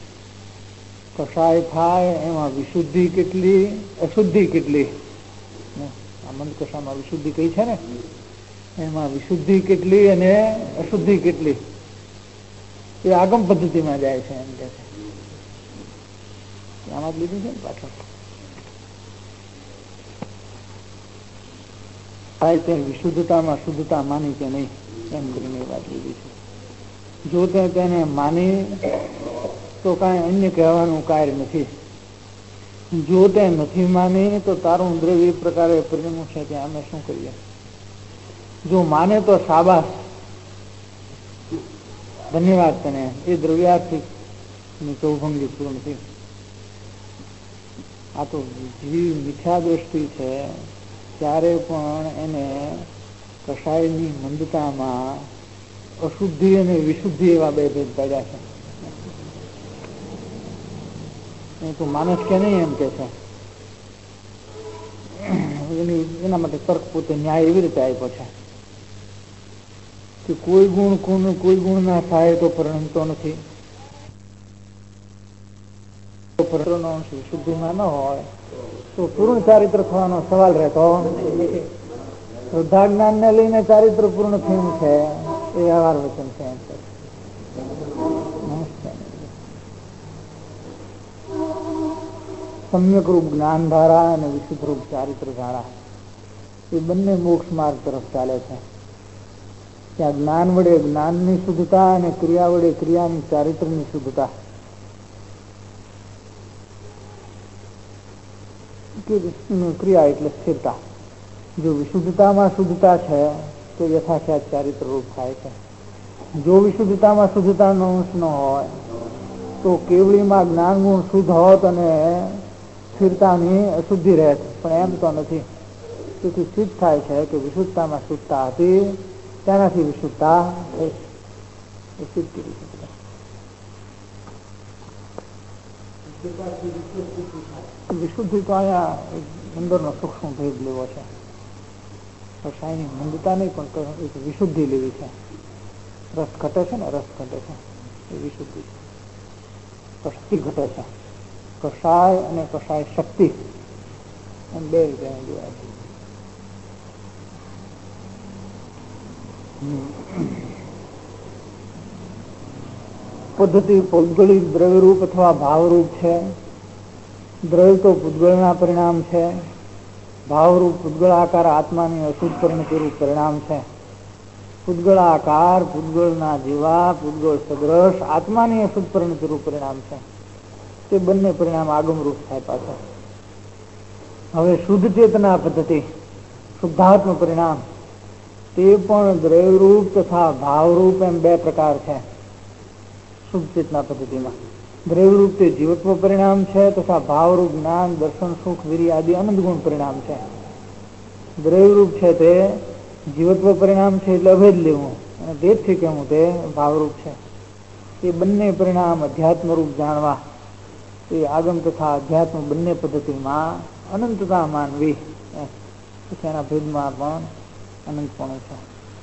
કસાય થાય એમાં વિશુદ્ધિ કેટલી, અશુદ્ધિ કેટલી, આ મંદકસામાં વિશુદ્ધિ કઈ છે ને, એમાં વિશુદ્ધિ કેટલી અને અશુદ્ધિ કેટલી એ આગમ પદ્ધતિમાં જાય છે. એમ કે છે આમાં જ લીધું છે ને પાછળ. થાય તે વિશુદ્ધતામાં શુદ્ધતા માની કે નહીં એમ કરીને વાત લીધી છે. જો તે તેને માની તો કાંઈ અન્ય કહેવાનું કાર્ય નથી. જો તે નથી માની તો તારું દ્રવ્ય એ પ્રકારે પરિણમ્યું છે કે અમે શું કરીએ. જો માને તો શાબાશ, ધન્યવાદ તને, એ દ્રવ્યાર્થિક ચૌભંગી પૂર્ણ થઈ. આ તો જીવ મિથ્યા દ્રષ્ટિ છે ત્યારે પણ એને કસાયની મંદતામાં અશુદ્ધિ અને વિશુદ્ધિ એવા બે ભેદ પાડ્યા છે. એ તો માણસ કે નહીં એમ કે છે. એના માટે તર્ક પોતે ન્યાય એવી રીતે આપ્યો છે કે કોઈ ગુણ કોઈ ગુણ ના થાય તો પરિણમતો નથી. શુદ્ધિમાં ન હોય તો પૂર્ણ ચારિત્ર થવાનો સવાલ રહેતો. શ્રદ્ધા જ્ઞાન ને લઈને ચારિત્ર પૂર્ણ થયું છે એ વ્યવહાર વચન છે. સમ્યક રૂપ જ્ઞાન ધારા અને વિશુદ્ધ રૂપ ચારિત્ર ધારા એ બંને મોક્ષ માર્ગ તરફ ચાલે છે. ત્યાં જ્ઞાન વડે જ્ઞાનની શુદ્ધતા અને ક્રિયા વડે ક્રિયાની ચારિત્રની શુદ્ધતા. ક્રિયા એટલે સ્થિરતા. જો વિશુદ્ધતામાં શુદ્ધતા છે તો યથાખ્યાત ચારિત્ર રૂપ થાય છે. જો વિશુદ્ધતામાં શુદ્ધતાનો અંશ ન હોય તો કેવળીમાં જ્ઞાન ગુણ શુદ્ધ હોત અને સ્થિરતાની અશુદ્ધિ રહેત, પણ એમ તો નથી. તેથી સિદ્ધ થાય છે કે વિશુદ્ધતામાં શુદ્ધતા હતી, તેનાથી વિશુદ્ધતા થઈ. વિશુદ્ધિ તો અહીંયા અંદરનો સૂક્ષ્મ ભેદ લેવો છે. કશાયની મંદતા નહીં, પણ એક વિશુદ્ધિ લેવી છે. રસ ઘટે છે ને, રસ ઘટે છે એ વિશુદ્ધિ. શક્તિ ઘટે છે. કષાય અને કષાય શક્તિ એમ બે રીતે જોવાય છે. પદ્ધતિ પૌદ્ગલિક દ્રવ્યરૂપ અથવા ભાવરૂપ છે. દ્રવ્ય તો પૂતગળના પરિણામ છે. ભાવરૂપ પૂતગળાકાર આત્માની અશુદ્ધ પરિણતિરૂપ પરિણામ છે. પૂતગળાકાર પૂતગળના જેવા પૂતગળ સદ્રશ આત્માની અશુદ્ધ પરિણતિરૂપ પરિણામ છે. તે બંને પરિણામ આગમરૂપ થાય પાછા. હવે શુદ્ધ ચેતના પદ્ધતિ શુદ્ધાત્મ પરિણામ તે પણ દ્રવ્યરૂપ તથા ભાવરૂપ એમ બે પ્રકાર છે. શુદ્ધ ચેતના પદ્ધતિમાં દ્રવ્યરૂપ તે જીવત્વ પરિણામ છે તથા ભાવરૂપ જ્ઞાન દર્શન સુખ વીર્ય આદિ અનંત ગુણ પરિણામ છે. દ્રવ્યરૂપ છે તે જીવત્વ પરિણામ છે એટલે અભેદ લેવું, અને તેથી કહેવું તે ભાવરૂપ છે. એ બંને પરિણામ અધ્યાત્મ રૂપ જાણવા એ આગમ તથા અધ્યાત્મ બંને પદ્ધતિમાં અનંતતા માનવી, એના ભેદમાં પણ અનંતપણું છે.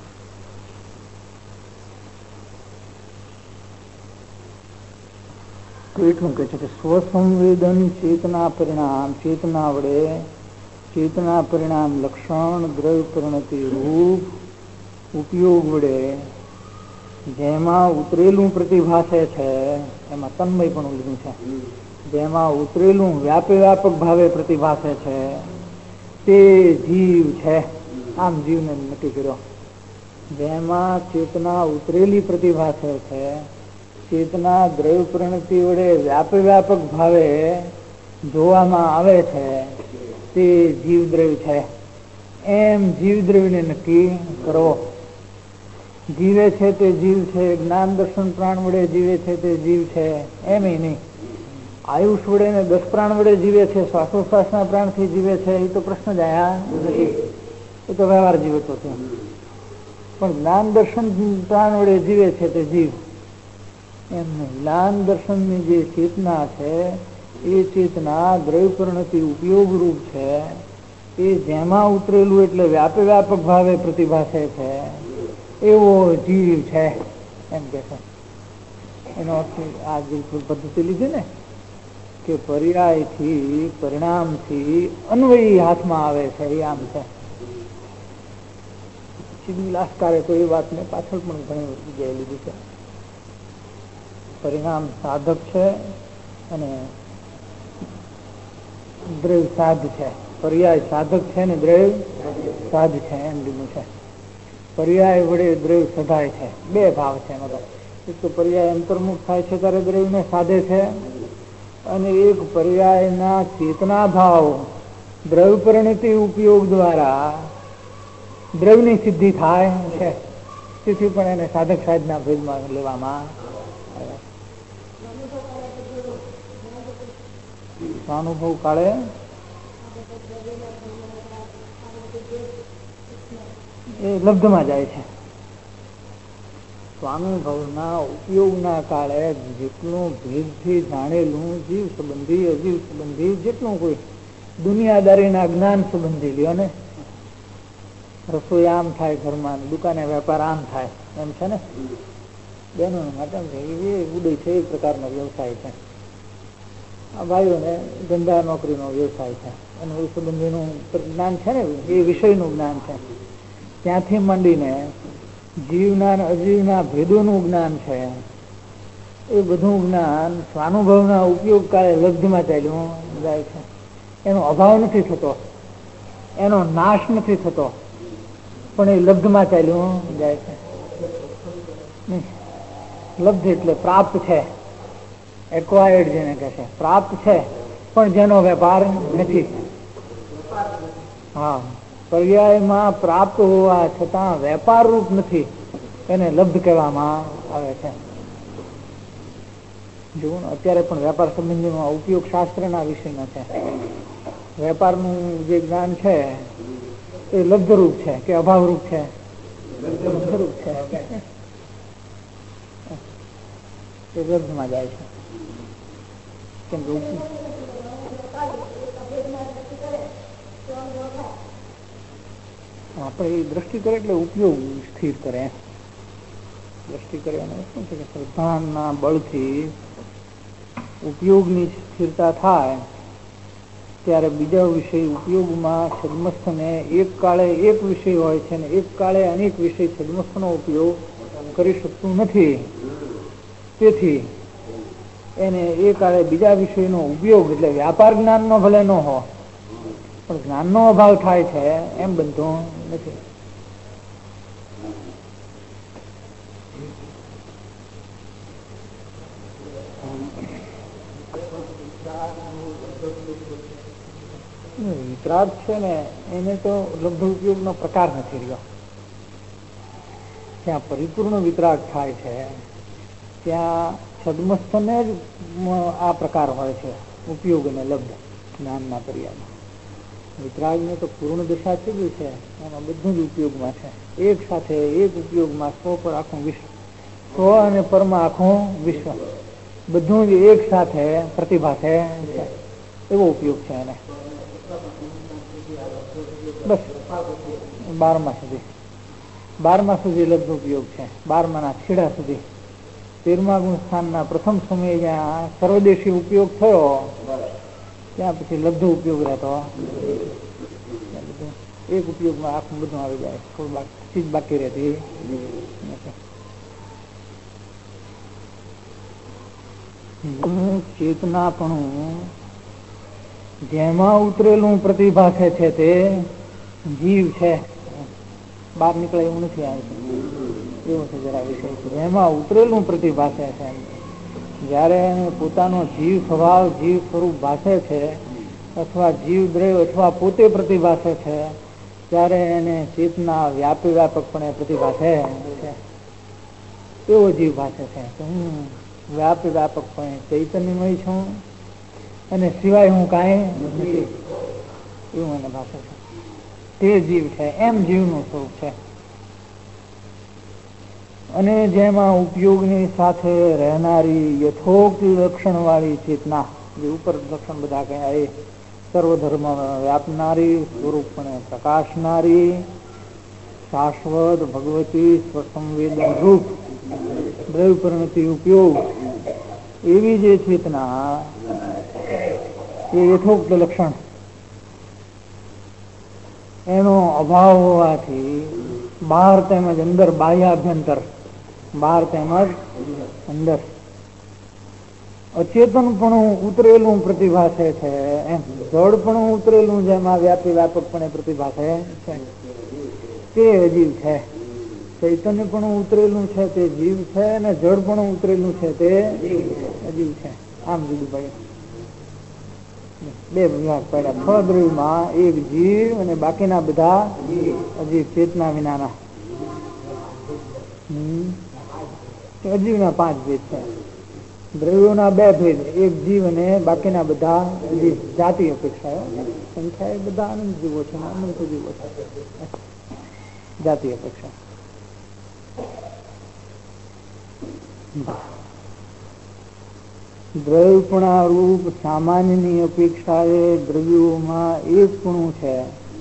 તો એટલું કહે છે કે સ્વસંવેદન ચેતના પરિણામ ચેતના વડે ચેતના પરિણામ લક્ષણ દ્રવ્ય પરિણતિ રૂપ ઉપયોગ વડે જેમાં ઉતરેલું પ્રતિભાસે છે, એમાં તન્મય પણ લીધું છે. જેમાં ઉતરેલું વ્યાપે વ્યાપક ભાવે પ્રતિભાસે છે તે જીવ છે. આમ જીવને નક્કી કર્યો. જેમાં ચેતના ઉતરેલી પ્રતિભાસે છે, ચેતના દ્રવ્ય પરિણતિ વડે વ્યાપે વ્યાપક ભાવે જોવામાં આવે છે તે જીવ દ્રવ્ય છે. એમ જીવ દ્રવ્યને નક્કી કરો. જીવે છે તે જીવ છે, જ્ઞાન દર્શન પ્રાણ વડે જીવે છે તે જીવ છે એમ નહીં. આયુષ વડે ને દસ પ્રાણ વડે જીવે છે, શ્વાસોશ્વાસના પ્રાણથી જીવે છે, એ તો પ્રશ્ન જ આયા નથી. એ તો વ્યવહાર જીવે તો છે. પણ જ્ઞાન દર્શન પ્રાણ વડે જીવે છે તે જીવ એમ નહીં. જ્ઞાન દર્શનની જે ચેતના છે એ ચેતના દ્રવ્ય પરિણતિ ઉપયોગ રૂપ છે. એ જેમાં ઉતરેલું એટલે વ્યાપે વ્યાપક ભાવે પ્રતિભાસે છે એવો જીવ છે એમ કે છે. એનો અર્થ આ જે પદ્ધતિ લીધી ને કે પર્યાયથી પરિણામથી અન્વયી હાથમાં આવે છે એ આમ છે. ચિદવિલાસકારે તો એ વાતને પાછળ પણ ઘણી જગ્યાએ લીધી છે. પરિણામ સાધક છે અને દ્રવ્ય સાધ છે. પર્યાય સાધક છે ને દ્રવ્ય સાધ છે એમ લીધું છે. પર્યાય વડે દ્રવ્ય સધાય છે. બે ભાવ છે એનો. એક તો પર્યાય અંતર્મુખ થાય છે ત્યારે દ્રવ્યને સાધે છે, અને એક પર્યાયના ચેતના ભાવ દ્રવ્ય પરિણતિ ઉપયોગ દ્વારા દ્રવ્યની સિદ્ધિ થાય છે. તેથી પણ એને સાધક સાધના ભેદમાં લેવામાં આવે. સ્વાનુભવ કાળે એ લબ્ધમાં જાય છે. સ્વાનુભવના ઉપયોગના કાળે જેટલું ભેદથી જાણેલું જીવ સંબંધી અજીવ સંબંધી જેટલું કોઈ દુનિયાદારીના જ્ઞાન સંબંધી લ્યો ને, રસોઈ આમ થાય ઘરમાં, દુકાને વેપાર આમ થાય એમ છે ને, બહેનો માટે એ ઉદય છે એ પ્રકારનો વ્યવસાય છે. આ ભાઈઓને ધંધા નોકરીનો વ્યવસાય છે, એનું એ સંબંધીનું જ્ઞાન છે ને, એ વિષયનું જ્ઞાન છે. ત્યાંથી માંડીને જીવના અજીવના ભેદોનું જ્ઞાન છે. એ બધું જ્ઞાન સ્વાનુભવના ઉપયોગ કાળે લબ્ધમાં ચાલ્યું જાય છે. એનો અભાવ નથી થતો, એનો નાશ નથી થતો, પણ એ લબ્ધમાં ચાલ્યું જાય છે. લબ્ધ એટલે પ્રાપ્ત છે, એક્વાયર્ડ જેને કહે છે, પ્રાપ્ત છે પણ જેનો વેપાર નથી. હા, પર્યાયમાં પ્રાપ્ત હોવા છતાં વેપાર રૂપ નથી. એને લબ્ધ કહેવામાં આવે છે. જુઓ અત્યારે પણ વેપાર સંબંધીનો ઉપયોગ શાસ્ત્રના વિષયનો છે. વેપારનું જે જ્ઞાન છે એ લબ્ધરૂપ છે કે અભાવરૂપ છે? લબ્ધરૂપ છે. એ લબ્ધમાં જાય છે. કેમ કે આપણે એ દ્રષ્ટિ કરે એટલે ઉપયોગ સ્થિર કરે. દ્રષ્ટિ કરવાનો શું છે કે શ્રદ્ધાના બળથી ઉપયોગની સ્થિરતા થાય ત્યારે બીજા વિષય ઉપયોગમાં સદમસ્થને એક કાળે એક વિષય હોય છે ને એક કાળે અનેક વિષય સદમસ્થનો ઉપયોગ કરી શકતું નથી. તેથી એને એ કાળે બીજા વિષયનો ઉપયોગ એટલે વ્યાપાર જ્ઞાનનો ભલે ન હોય પણ જ્ઞાનનો અભાવ થાય છે એમ બનતું નથી. વિતરાગ છે ને એને તો લબ્ધ ઉપયોગનો પ્રકાર નથી રહ્યો. ત્યાં પરિપૂર્ણ વિતરાગ થાય છે ત્યાં સદમસ્તને જ આ પ્રકાર હોય છે ઉપયોગ અને લબ્ધ જ્ઞાનના પર્યાયમાં. વિતરાગને તો પૂર્ણ દશા થઈ છે એમાં બધું જ ઉપયોગમાં છે. એક સાથે એક ઉપયોગમાં સો પર આખું વિશ્વ, સો અને પરમાં આખું વિશ્વ બધું જ એક સાથે પ્રતિભા છે એવો ઉપયોગ છે એને. બસ બારમા સુધી બારમા સુધી લબ્ધ ઉપયોગ છે. બારમાના છેડા સુધી તેરમા ગુણ સ્થાનના પ્રથમ સમયે જ્યાં સર્વદેશી ઉપયોગ થયો ત્યાં પછી લબ્ધ ઉપયોગ રહેતો. એક ઉપયોગમાં આખું બધું આવી જાય, થોડું ચીજ બાકી રહેતી. ચેતનાપણું જેમાં ઉતરેલું પ્રતિભાસે છે તે જીવ છે. બહાર નીકળે એવું નથી આવતું. એવું છે જરા વિષય છે. જેમાં ઉતરેલું પ્રતિભાસે છે જયારે એને પોતાનો જીવ સ્વભાવ જીવ સ્વરૂપ ભાષે છે અથવા જીવ દ્રવ્ય અથવા પોતે પ્રતિભાસે છે ત્યારે એને ચેતના વ્યાપી વ્યાપકપણે પ્રતિભાસે છે. એવો જીવ ભાષે છે કે હું વ્યાપી વ્યાપકપણે ચૈતન્યમય છું અને સિવાય હું કાંઈ નથી એવું એને ભાષે છે. તે જીવ છે એમ જીવનું સ્વરૂપ છે. અને જેમાં ઉપયોગની સાથે રહેનારી યથોક્ત લક્ષણ વાળી ચેતના, જે ઉપર લક્ષણ બધા કહ્યા એ સર્વધર્મ વ્યાપનારી, સ્વરૂપપણે પ્રકાશનારી, શાશ્વત ભગવતી સ્વસંવેદન રૂપ દ્રવ્ય પરિણતિ ઉપયોગ એવી જે ચેતના એ યથોક્ત લક્ષણ એનો અભાવ હોવાથી બહાર તેમજ અંદર બાહ્યાભ્યંતર બહાર તેમજ અંદર અચેતનપણું ઉતરેલું પ્રતિભાસે છે. એમ જડપણું ઉતરેલું જેમાં વ્યાપી વ્યાપકપણે પ્રતિભાસે છે તે અજીવ છે. ચૈતન્યપણું ઉતરેલું છે તે જીવ છે અને જડપણું ઉતરેલું છે તે અજીવ છે. આમ જુદું પડે. બે વિભાગ પડ્યા. છ દ્રવ્યમાં એક જીવ અને બાકીના બધા અજીવ ચેતના વિનાના. અજીવના પાંચ ભેદ છે. દ્રવ્યોના બે ભેદ, એક જીવ અને બાકીના બધા અજીવ. જાતિ અપેક્ષા સંખ્યા એ બધા અનંત જીવો છે, અનંત જીવો છે. જાતિ અપેક્ષા દ્રવ્યપણા રૂપ સામાન્યની અપેક્ષાએ દ્રવ્યોમાં એકપણું છે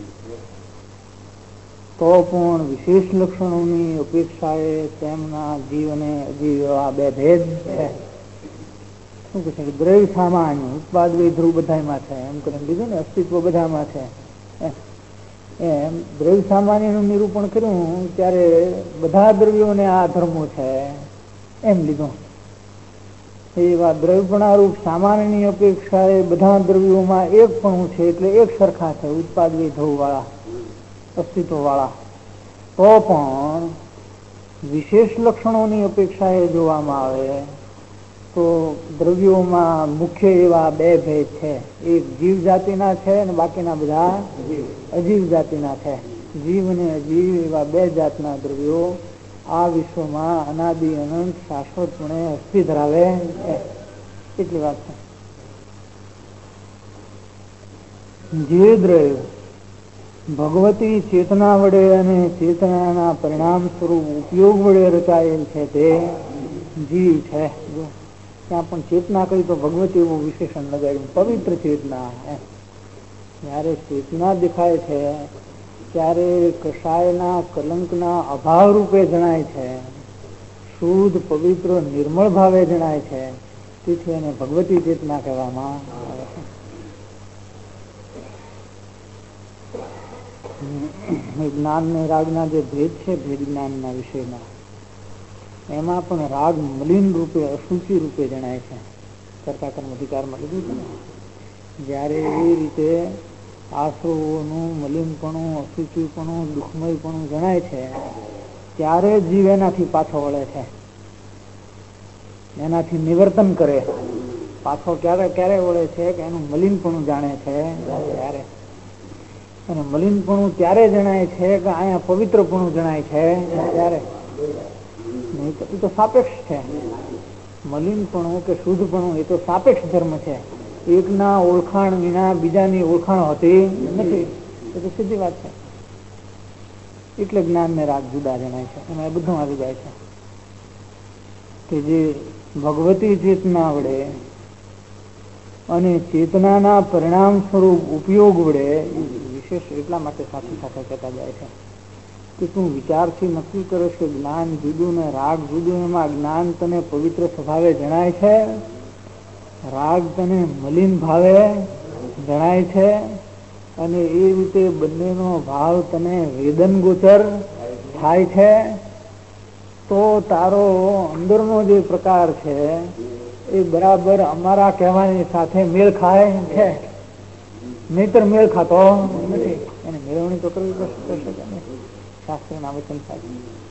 તો પણ વિશેષ લક્ષણોની અપેક્ષાએ તેમના જીવ અને અજીવ આ બે ભેદ છે. શું કહે છે? દ્રવ્ય સામાન્ય ઉત્પાદ ધ્રુવ બધામાં છે એમ કરીને લીધું ને, અસ્તિત્વ બધામાં છે એમ દ્રવ્ય સામાન્યનું નિરૂપણ કર્યું ત્યારે બધા દ્રવ્યોને આ ધર્મો છે એમ લીધું. એવા દ્રવ્યપણારૂપ સામાન્યની અપેક્ષાએ બધા દ્રવ્યોમાં એક પણ છે એટલે એક સરખા છે ઉત્પાદ ધ્રુવ વાળા, અસ્તિત્વ વાળા. તો પણ વિશેષ લક્ષણોની અપેક્ષાએ જોવામાં આવે તો દ્રવ્યોમાં મુખ્ય એવા બે ભેદ છે. એક જીવ જાતિના છે અને બાકીના બધા અજીવ જાતિના છે. જીવ અને અજીવ એવા બે જાતના દ્રવ્યો આ વિશ્વમાં અનાદિ અનંત શાશ્વતપણે અસ્થિ ધરાવે છે. એટલી વાત છે. જે દ્રવ્ય ભગવતી ચેતના વડે અને ચેતનાના પરિણામ સ્વરૂપ ઉપયોગ વડે રચાયેલ છે તે જીવ છે. ત્યાં પણ ચેતના કહી તો ભગવતી એવું વિશેષણ લગાવ્યું, પવિત્ર ચેતના. જ્યારે ચેતના દેખાય છે ત્યારે કષાયના કલંકના અભાવ રૂપે જણાય છે, શુદ્ધ પવિત્ર નિર્મળ ભાવે જણાય છે. તેથી એને ભગવતી ચેતના કહેવામાં આવે છે. જ્ઞાન ને રાગના જે ભેદ છે, ભેદ જ્ઞાનના વિષયમાં, એમાં પણ રાગ મલિન રૂપે અશુચિ રૂપે જણાય છે. કર્તા કર્મ અધિકારમાં લીધું છે ને, જ્યારે એ રીતે આશ્રવોનું મલિનપણું, અશુચિપણું, દુઃખમયપણું જણાય છે, ત્યારે જીવ એનાથી પાછો વળે છે, એનાથી નિવર્તન કરે. પાછો ક્યારે ક્યારે વળે છે કે એનું મલિનપણું જાણે છે ત્યારે. અને મલિનપણું ત્યારે જણાય છે કે અહીંયા પવિત્રપણું જણાય છે ત્યારે. નહીં તો એ તો સાપેક્ષ છે. મલિનપણું કે શુદ્ધપણું એ તો સાપેક્ષ ધર્મ છે. એકના ઓળખાણ વિના બીજાની ઓળખાણ હોતી નથી. એ તો સીધી વાત છે. એટલે જ્ઞાન ને રાગ જુદા જણાય છે. એમાં બધું આવી જાય છે કે જે ભગવતી ચેતના વડે અને ચેતનાના પરિણામ સ્વરૂપ ઉપયોગ વડે વિશેષ એટલા માટે સાથે સાથે કહેતા જાય છે કે તું વિચારથી નક્કી કરે કે જ્ઞાન જુદું ને રાગ જુદું. એમાં જ્ઞાન તને પવિત્ર સ્વભાવે જણાય છે, રાગ તને મલિન ભાવે જણાય છે, અને એ રીતે બંનેનો ભાવ તને વેદન ગોચર થાય છે. તો તારો અંદરનો જે પ્રકાર છે એ બરાબર અમારા કહેવાની સાથે મેળ ખાય છે, નહીતર મેળ ખાતો નથી. એને મેળવણી તો કરવી પડશે કે નહીં, શાસ્ત્રના વચન સાથે.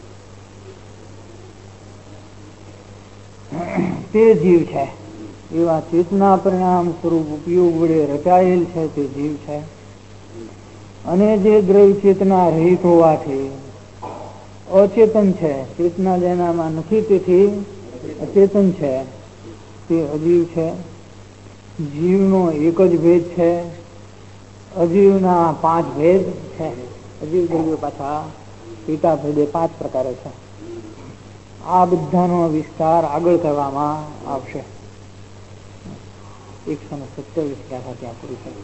તે જીવ છે. એવા ચેતના પરિણામ સ્વરૂપ ઉપયોગ વડે રચાયેલ છે તે જીવ છે. અને જે દ્રવ્ય ચેતના રહિત હોવાથી અચેતન છે, ચેતના જેનામાં નથી તેથી અચેતન છે, તે અજીવ છે. જીવનો એક જ ભેદ છે, અજીવના પાંચ ભેદ છે. અજીવ દ્રવ્યો પાછા પેટા ભેદે પાંચ પ્રકારે છે. આ બધાનો વિસ્તાર આગળ કરવામાં આવશે. એકસો ને સત્યાવીસ ગાથા ત્યાં પૂરી છે.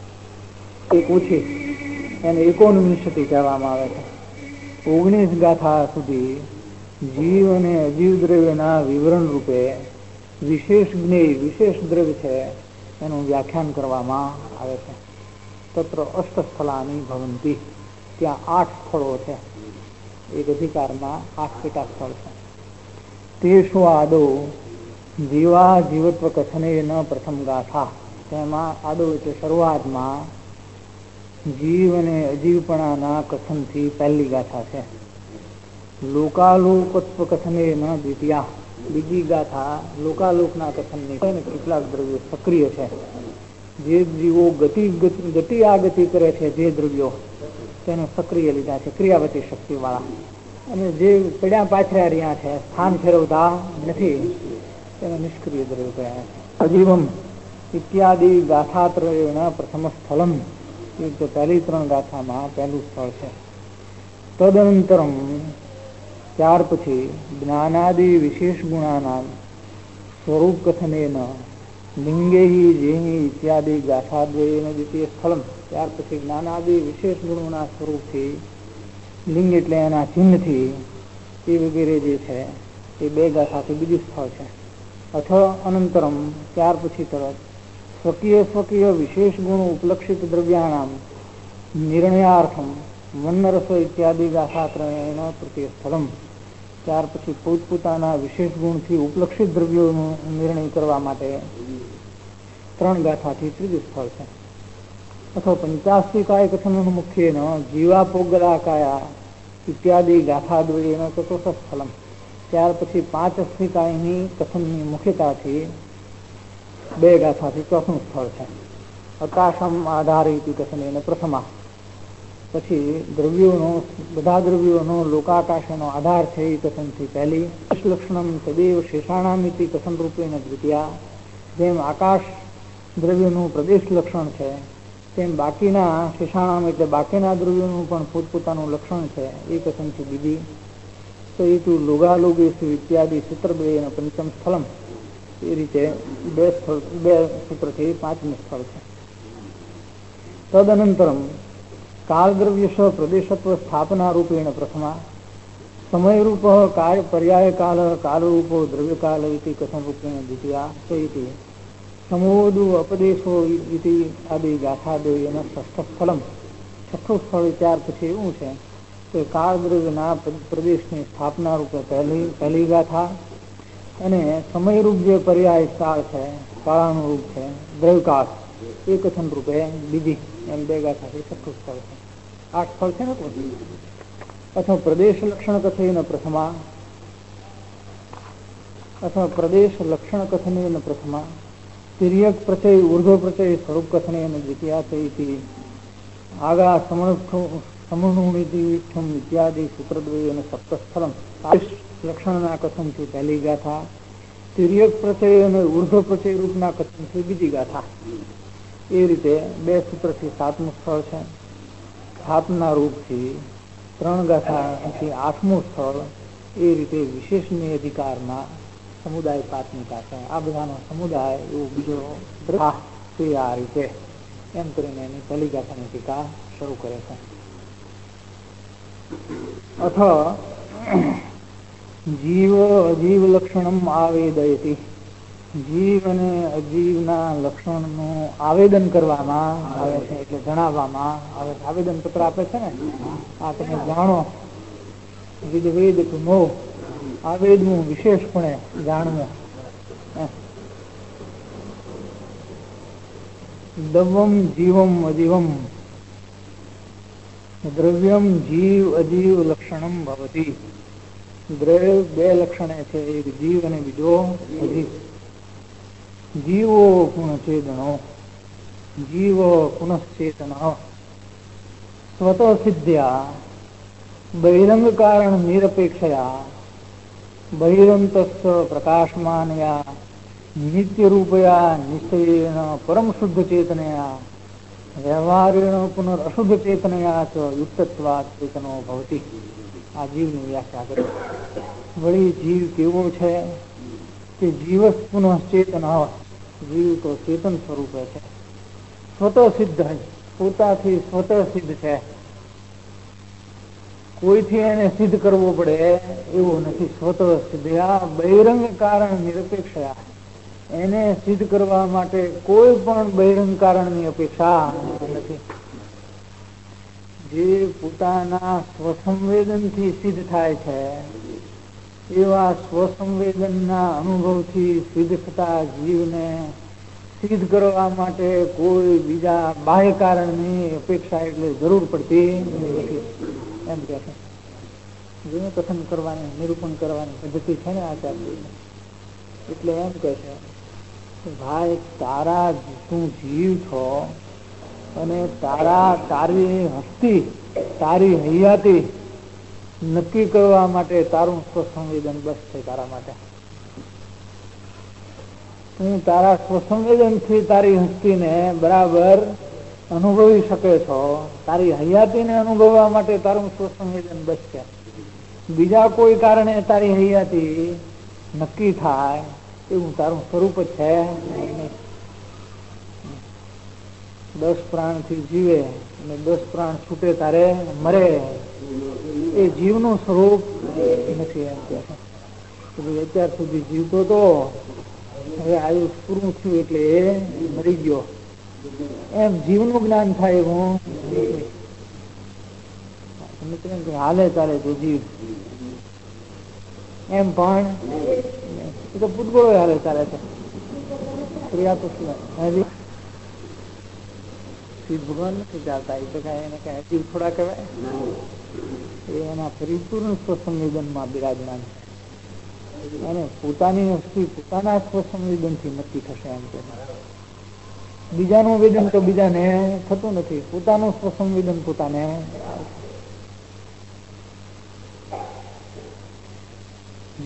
એક ઓછી એને એકોનવિંશતિ કહેવામાં આવે છે. ઓગણીસ ગાથા સુધી જીવ અને અજીવ દ્રવ્યના વિવરણ રૂપે વિશેષ જ્ઞેય વિશેષ દ્રવ્ય છે એનું વ્યાખ્યાન કરવામાં આવે છે. તત્ર અષ્ટસ્થલાની ભવંતી, ત્યાં આઠ સ્થળો છે. એક અધિકારમાં આઠ પેટા સ્થળ છે. તેષુ આદો જીવા જીવત્વ કથને ન પ્રથમ ગાથા. તેમાં આદો એટલે શરૂઆતમાં જીવ અને અજીવપણાના કથનથી પહેલી ગાથા છે. લોકાલોકત્વ કથને ન દ્વિતીયા, બીજી ગાથા લોકાલોકના કથનની છે. કેટલાક દ્રવ્યો સક્રિય છે, જે જીવો ગતિ ગતિ આગતિ કરે છે, જે દ્રવ્યો તેને સક્રિય લીધા છે, ક્રિયાવતી શક્તિ વાળા. અને જે પડ્યા પાછરા રહ્યા છે, સ્થાન ફેરવતા નથી, તેને નિષ્ક્રિય દ્રવ્ય કહ્યા છે. અજીવમ ઇત્યાદિ ગાથાત્રયેણ પ્રથમ સ્થળમ, એ તો પહેલી ત્રણ ગાથામાં પહેલું સ્થળ છે. તદનંતરમ, ત્યાર પછી જ્ઞાનાદિ વિશેષ ગુણાના સ્વરૂપ કથનેન લિંગે જેહી ઇત્યાદિ ગાથાદ્વયેન દ્વિતીય સ્થળમ. ત્યાર પછી જ્ઞાનાદિ વિશેષ ગુણોના સ્વરૂપથી, લિંગ એટલે એના ચિહ્નથી એ વગેરે જે છે એ બે ગાથાથી બીજું સ્થળ છે. અથ અનંતરમ, ત્યાર પછી તરત સ્વકીય સ્વકીય વિશેષ ગુણ ઉપલક્ષિત દ્રવ્યાણામ નિર્ણયાર્થમ વન્નરસ ઇત્યાદિ ગાથાત્રયેણ તૃતીય સ્થળમ. ત્યાર પછી પોતપોતાના વિશેષ ગુણથી ઉપલક્ષિત દ્રવ્યોનો નિર્ણય કરવા માટે ત્રણ ગાથાથી ત્રીજું સ્થળ છે. અથવા પંચાસ્તિકાય કથનનું મુખ્યેન જીવા પોગલાકાયા ઇત્યાદિ ગાથાદ્વયેન ચતુર્થ સ્થળમ. ત્યાર પછી પાંચ અસ્થિકાયની કથનની મુખ્યતાથી બે ગાથાથી ચોથું સ્થળ છે. આકાશમ આધારિત કથનેન પ્રથમા. પછી દ્રવ્યોનો બધા દ્રવ્યોનો લોકાકાશનો આધાર છે એ કથનથી પહેલી. લક્ષણમ તદેવ શેષાણામિતિ કથન રૂપેણ દ્વિતીયા. જેમ આકાશ દ્રવ્યનું પ્રદેશ લક્ષણ છે તેમ બાકીના શેષાણામ એટલે બાકીના દ્રવ્યોનું પણ પોતપોતાનું લક્ષણ છે એ કથનથી બીજી. તો એ તું લોગાલોગેશુ ઇત્યાદિ સૂત્રદ્વયેન પંચમ સ્થળમ. એ રીતે બે સ્થળ બે સૂત્રથી પાંચમું સ્થળ છે. તદનંતરમ કાળદ્રવ્યશ પ્રદેશત્વ સ્થાપના રૂપેણ પ્રથમા. સમયરૂપ કાર્ય પર્યાય કાલ કાલરૂપો દ્રવ્યકાલ ઇતિ કથન રૂપેણ દ્વિતીયા. તો ઇતિ સમોદુ અપદેશો ઇતિ આદિ ગાથાદ્વયેન ષષ્ઠ સ્થળમ. છઠ્ઠું સ્થળ ત્યાર પછી એવું છે કે કાળદ્રવ્યના પ્રદેશની સ્થાપના રૂપે પહેલી પહેલી ગાથા અને સમયરૂપ જે પર્યાય કાળ છે કાળાનું રૂપ છે દ્રવ્યકાળ એ કથન રૂપે બીજી. એમ બે ગાથાથી છઠ્ઠું સ્થળ છે. આઠ સ્થળ છે ને કોઈ. અથવા પ્રદેશ લક્ષણ કથન પ્રથમા અથવા પ્રદેશ લક્ષણ કથન પ્રથમા. તિર્યક પ્રચય ઉર્ધ્વ પ્રચય સ્વરૂપ કથન દ્વિતીયા થઈથી આગા સમણુણીતિમ ઇત્યાદિ સૂત્રદ્વયેન સપ્તસ્થલમ. લક્ષણના કથનથી પહેલી ગાથા, તિર્યક પ્રચય અને ઉર્ધ્વ પ્રચય રૂપના કથનથી બીજી ગાથા. એ રીતે બે સૂત્રથી સાતમું સ્થળ છે. સ્થાપના રૂપથી ત્રણ ગાથાથી આઠમું સ્થળ. એ રીતે વિશેષની અધિકારના સમુદાય પાત્મિકા છે. આ બધાનો સમુદાય એવો બીજો તે આ રીતે એમ કરીને એની પહેલી ગાથાની ટીકા શરૂ કરે છે. અથ જીવ અજીવ લક્ષણમ આવેદયતિ. જીવ અને અજીવના લક્ષણનું આવેદન કરવામાં આવે છે એટલે જણાવવામાં આવે છે. આવેદન પત્ર આપે છે ને, આ તમે જાણો વિદવેદ મોહ આવેદનું વિશેષપણે જાણવું. દવમ જીવમ અજીવમ દ્રવ્યમ જીવ અજીવ લક્ષણમ ભવતી. દ્રવ્ય બે લક્ષણે છે, એક જીવ અને બીજો અજીવ. જીવો પુનઃચેતનો જીવો પુનશ્ચેતન સ્વત સિદ્ધ્યા બહિરંગ કારણ નિરપેક્ષયા બહિરંત પ્રકાશમાનયા નિત્ય રૂપયા નિશ્ચયેન પરમ શુદ્ધ ચેતનયા વ્યવહારેણ પુનરઅશુદ્ધ ચેતનયા ચ યુક્તત્વાત ચેતનો ભવતી. આ જીવની વ્યાખ્યા કરી. વળી જીવ કેવો છે કે જીવ પુનઃચેતન. જીવ તો ચેતન સ્વરૂપે છે. સ્વત સિદ્ધ પોતાથી સ્વત સિદ્ધ છે. કોઈથી એને સિદ્ધ કરવો પડે એવું નથી. સ્વત સિદ્ધયા બહિરંગ કારણ નિરપેક્ષયા. એને સિદ્ધ કરવા માટે કોઈ પણ બહિરંગ કારણની અપેક્ષા નથી. જે પોતાના સ્વસંવેદનથી સિદ્ધ થાય છે એવા સ્વસંવેદનના અનુભવથી સિદ્ધ થતા જીવને સિદ્ધ કરવા માટે કોઈ બીજા બાહ્ય કારણની અપેક્ષા એટલે જરૂર પડતી નથી એમ કે છે. જેનું કથન કરવાની નિરૂપણ કરવાની પદ્ધતિ છે ને આચાર્ય, એટલે એમ કે છે ભાઈ તારા તું જીવ છો અને તારા તારી હસ્તી તારી હૈયાતી નક્કી કરવા માટે તારું સ્વસંવેદન બસ છે. તારા માટે તું તારા સ્વસંવેદનથી તારી હસ્તીને બરાબર અનુભવી શકે છો. તારી હૈયાતીને અનુભવવા માટે તારું સ્વસંવેદન બસ છે. બીજા કોઈ કારણે તારી હૈયાતી નક્કી થાય એવું તારું સ્વરૂપ જ છે. દસ પ્રાણ થી જીવે અને દસ પ્રાણ છૂટે તારે મરે એ જીવનું સ્વરૂપ નથી. એમ કે અત્યાર સુધી જીવતો તો હવે આયુષ પૂરું થયું એટલે એ મરી ગયો એમ જીવનું જ્ઞાન થાય એવું હાલે ચાલે તો જીવ એમ પણ એ તો ભૂતગોળો હાલે ચાલે છે. ક્રિયા તો ભગવાન નથી ચાલતા. એ તો કઈ એને કઈ જીવ થોડા કહેવાય. એના પરિપૂર્ણ સ્વસંવેદનમાં બિરાજમાન છે અને પોતાની વસ્તુ પોતાના સ્વસંવેદનથી નક્કી થશે. એમ કે બીજાનું વેદન તો બીજાને થતું નથી. પોતાનું સ્વસંવેદન પોતાને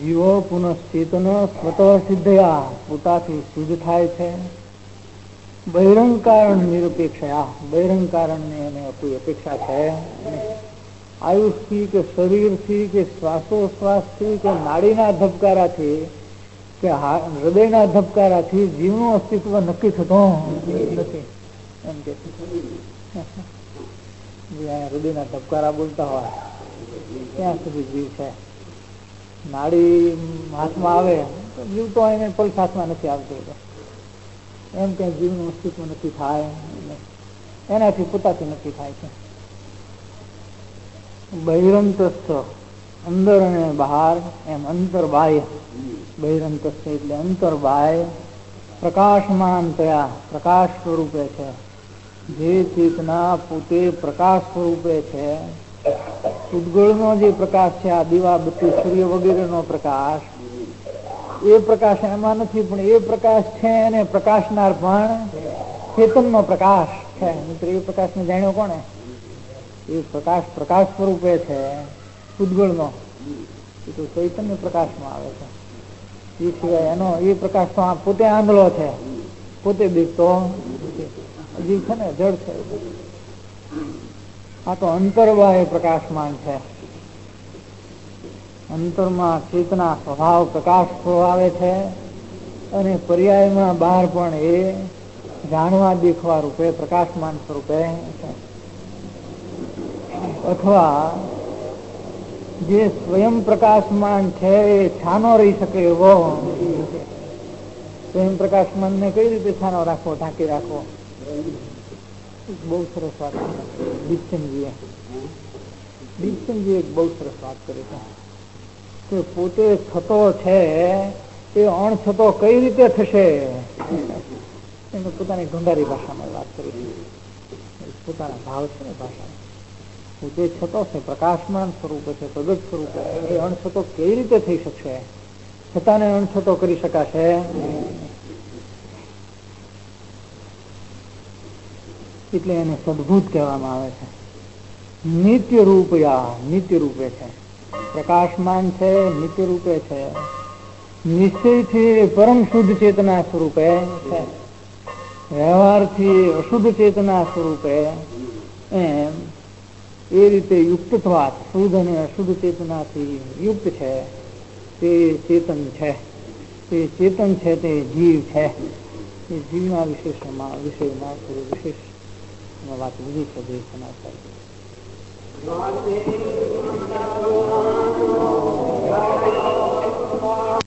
જીવો પુનશ્ચેતન સ્વતઃ સિદ્ધયા પોતાથી સિદ્ધ થાય છે. બહિરંગ કારણ નિરપેક્ષયા બહિરંગ કારણની એને કોઈ અપેક્ષા છે. આયુષથી કે શરીરથી કે શ્વાસોશ્વાસથી કે નાડીના ધબકારાથી કે હૃદયના ધબકારાથી જીવનું અસ્તિત્વ નક્કી થતું નથી. એમ કે હૃદયના ધબકારા બોલતા હોય ત્યાં સુધી જીવ છે. નાડી હાથમાં આવે તો જીવ તો એને પલ્સ હાથમાં નથી આવતો. એમ કે જીવનું અસ્તિત્વ નક્કી થાય એનાથી પોતાથી નક્કી થાય છે. બહિરંતસ્થ અંદર અને બહાર એમ અંતર બાહ્ય. બહિરંતસ્થ એટલે અંતર બાહ્ય પ્રકાશમાન થયા પ્રકાશ સ્વરૂપે છે. જે ચેતના પોતે પ્રકાશ સ્વરૂપે છે. ઉદ્ગળનો જે પ્રકાશ છે આ દીવા બત્તી સૂર્ય વગેરેનો પ્રકાશ એ પ્રકાશ એમાં નથી પણ એ પ્રકાશ છે અને પ્રકાશનાર પણ ચેતનનો પ્રકાશ છે. મિત્ર એ પ્રકાશને જાણ્યો કોને? એ પ્રકાશ પ્રકાશ સ્વરૂપે છે ઉદ્ગળનો એ તો ચૈતન્ય પ્રકાશમાં આવે છે. એ સિવાય એનો એ પ્રકાશ તો પોતે આંધળો છે પોતે દેખતો જીવ છે ને જળ છે. આ તો અંતરબાહ્ય પ્રકાશમાન છે. અંતરમાં ચેતના સ્વભાવ પ્રકાશ સ્વભાવે છે અને પર્યાયમાં બહાર પણ એ જાણવા દેખવા રૂપે પ્રકાશમાન સ્વરૂપે છે. અથવા જે સ્વયં પ્રકાશમાન છે એ છાનો રહી શકે એવો સ્વયં પ્રકાશમાન ને કઈ રીતે છાનો રાખવો ઢાંકી રાખવો? બહુ સરસ વાત દીપચંદજીએ દીપચંદજી એક બહુ સરસ વાત કરી છે કે પોતે થતો છે એ અણથતો કઈ રીતે થશે એને પોતાની ઢુંઢારી ભાષામાં વાત કરી. પોતાના ભાવ છે ને ભાષા પોતે થતો છે પ્રકાશમાન સ્વરૂપે છે પ્રગટ સ્વરૂપે એ અણથતો કેવી રીતે થઈ શકશે? છતાંને અણથતો કરી શકાશે એટલે એને સદભૂત કહેવામાં આવે છે. નિત્ય રૂપયા નિત્ય રૂપે છે પ્રકાશમાન છે નિત્ય રૂપે છે. નિશ્ચયથી પરમ શુદ્ધ ચેતના સ્વરૂપે છે. વ્યવહારથી અશુદ્ધ ચેતના સ્વરૂપે એમ એ રીતે યુક્તત્વાત શુદ્ધ અને અશુદ્ધ ચેતનાથી યુક્ત છે. તે ચેતન છે. તે ચેતન છે તે જીવ છે. એ જીવના વિશેષમાં વિષયમાં વિશેષ વાત બીજી છે જે સમાચાર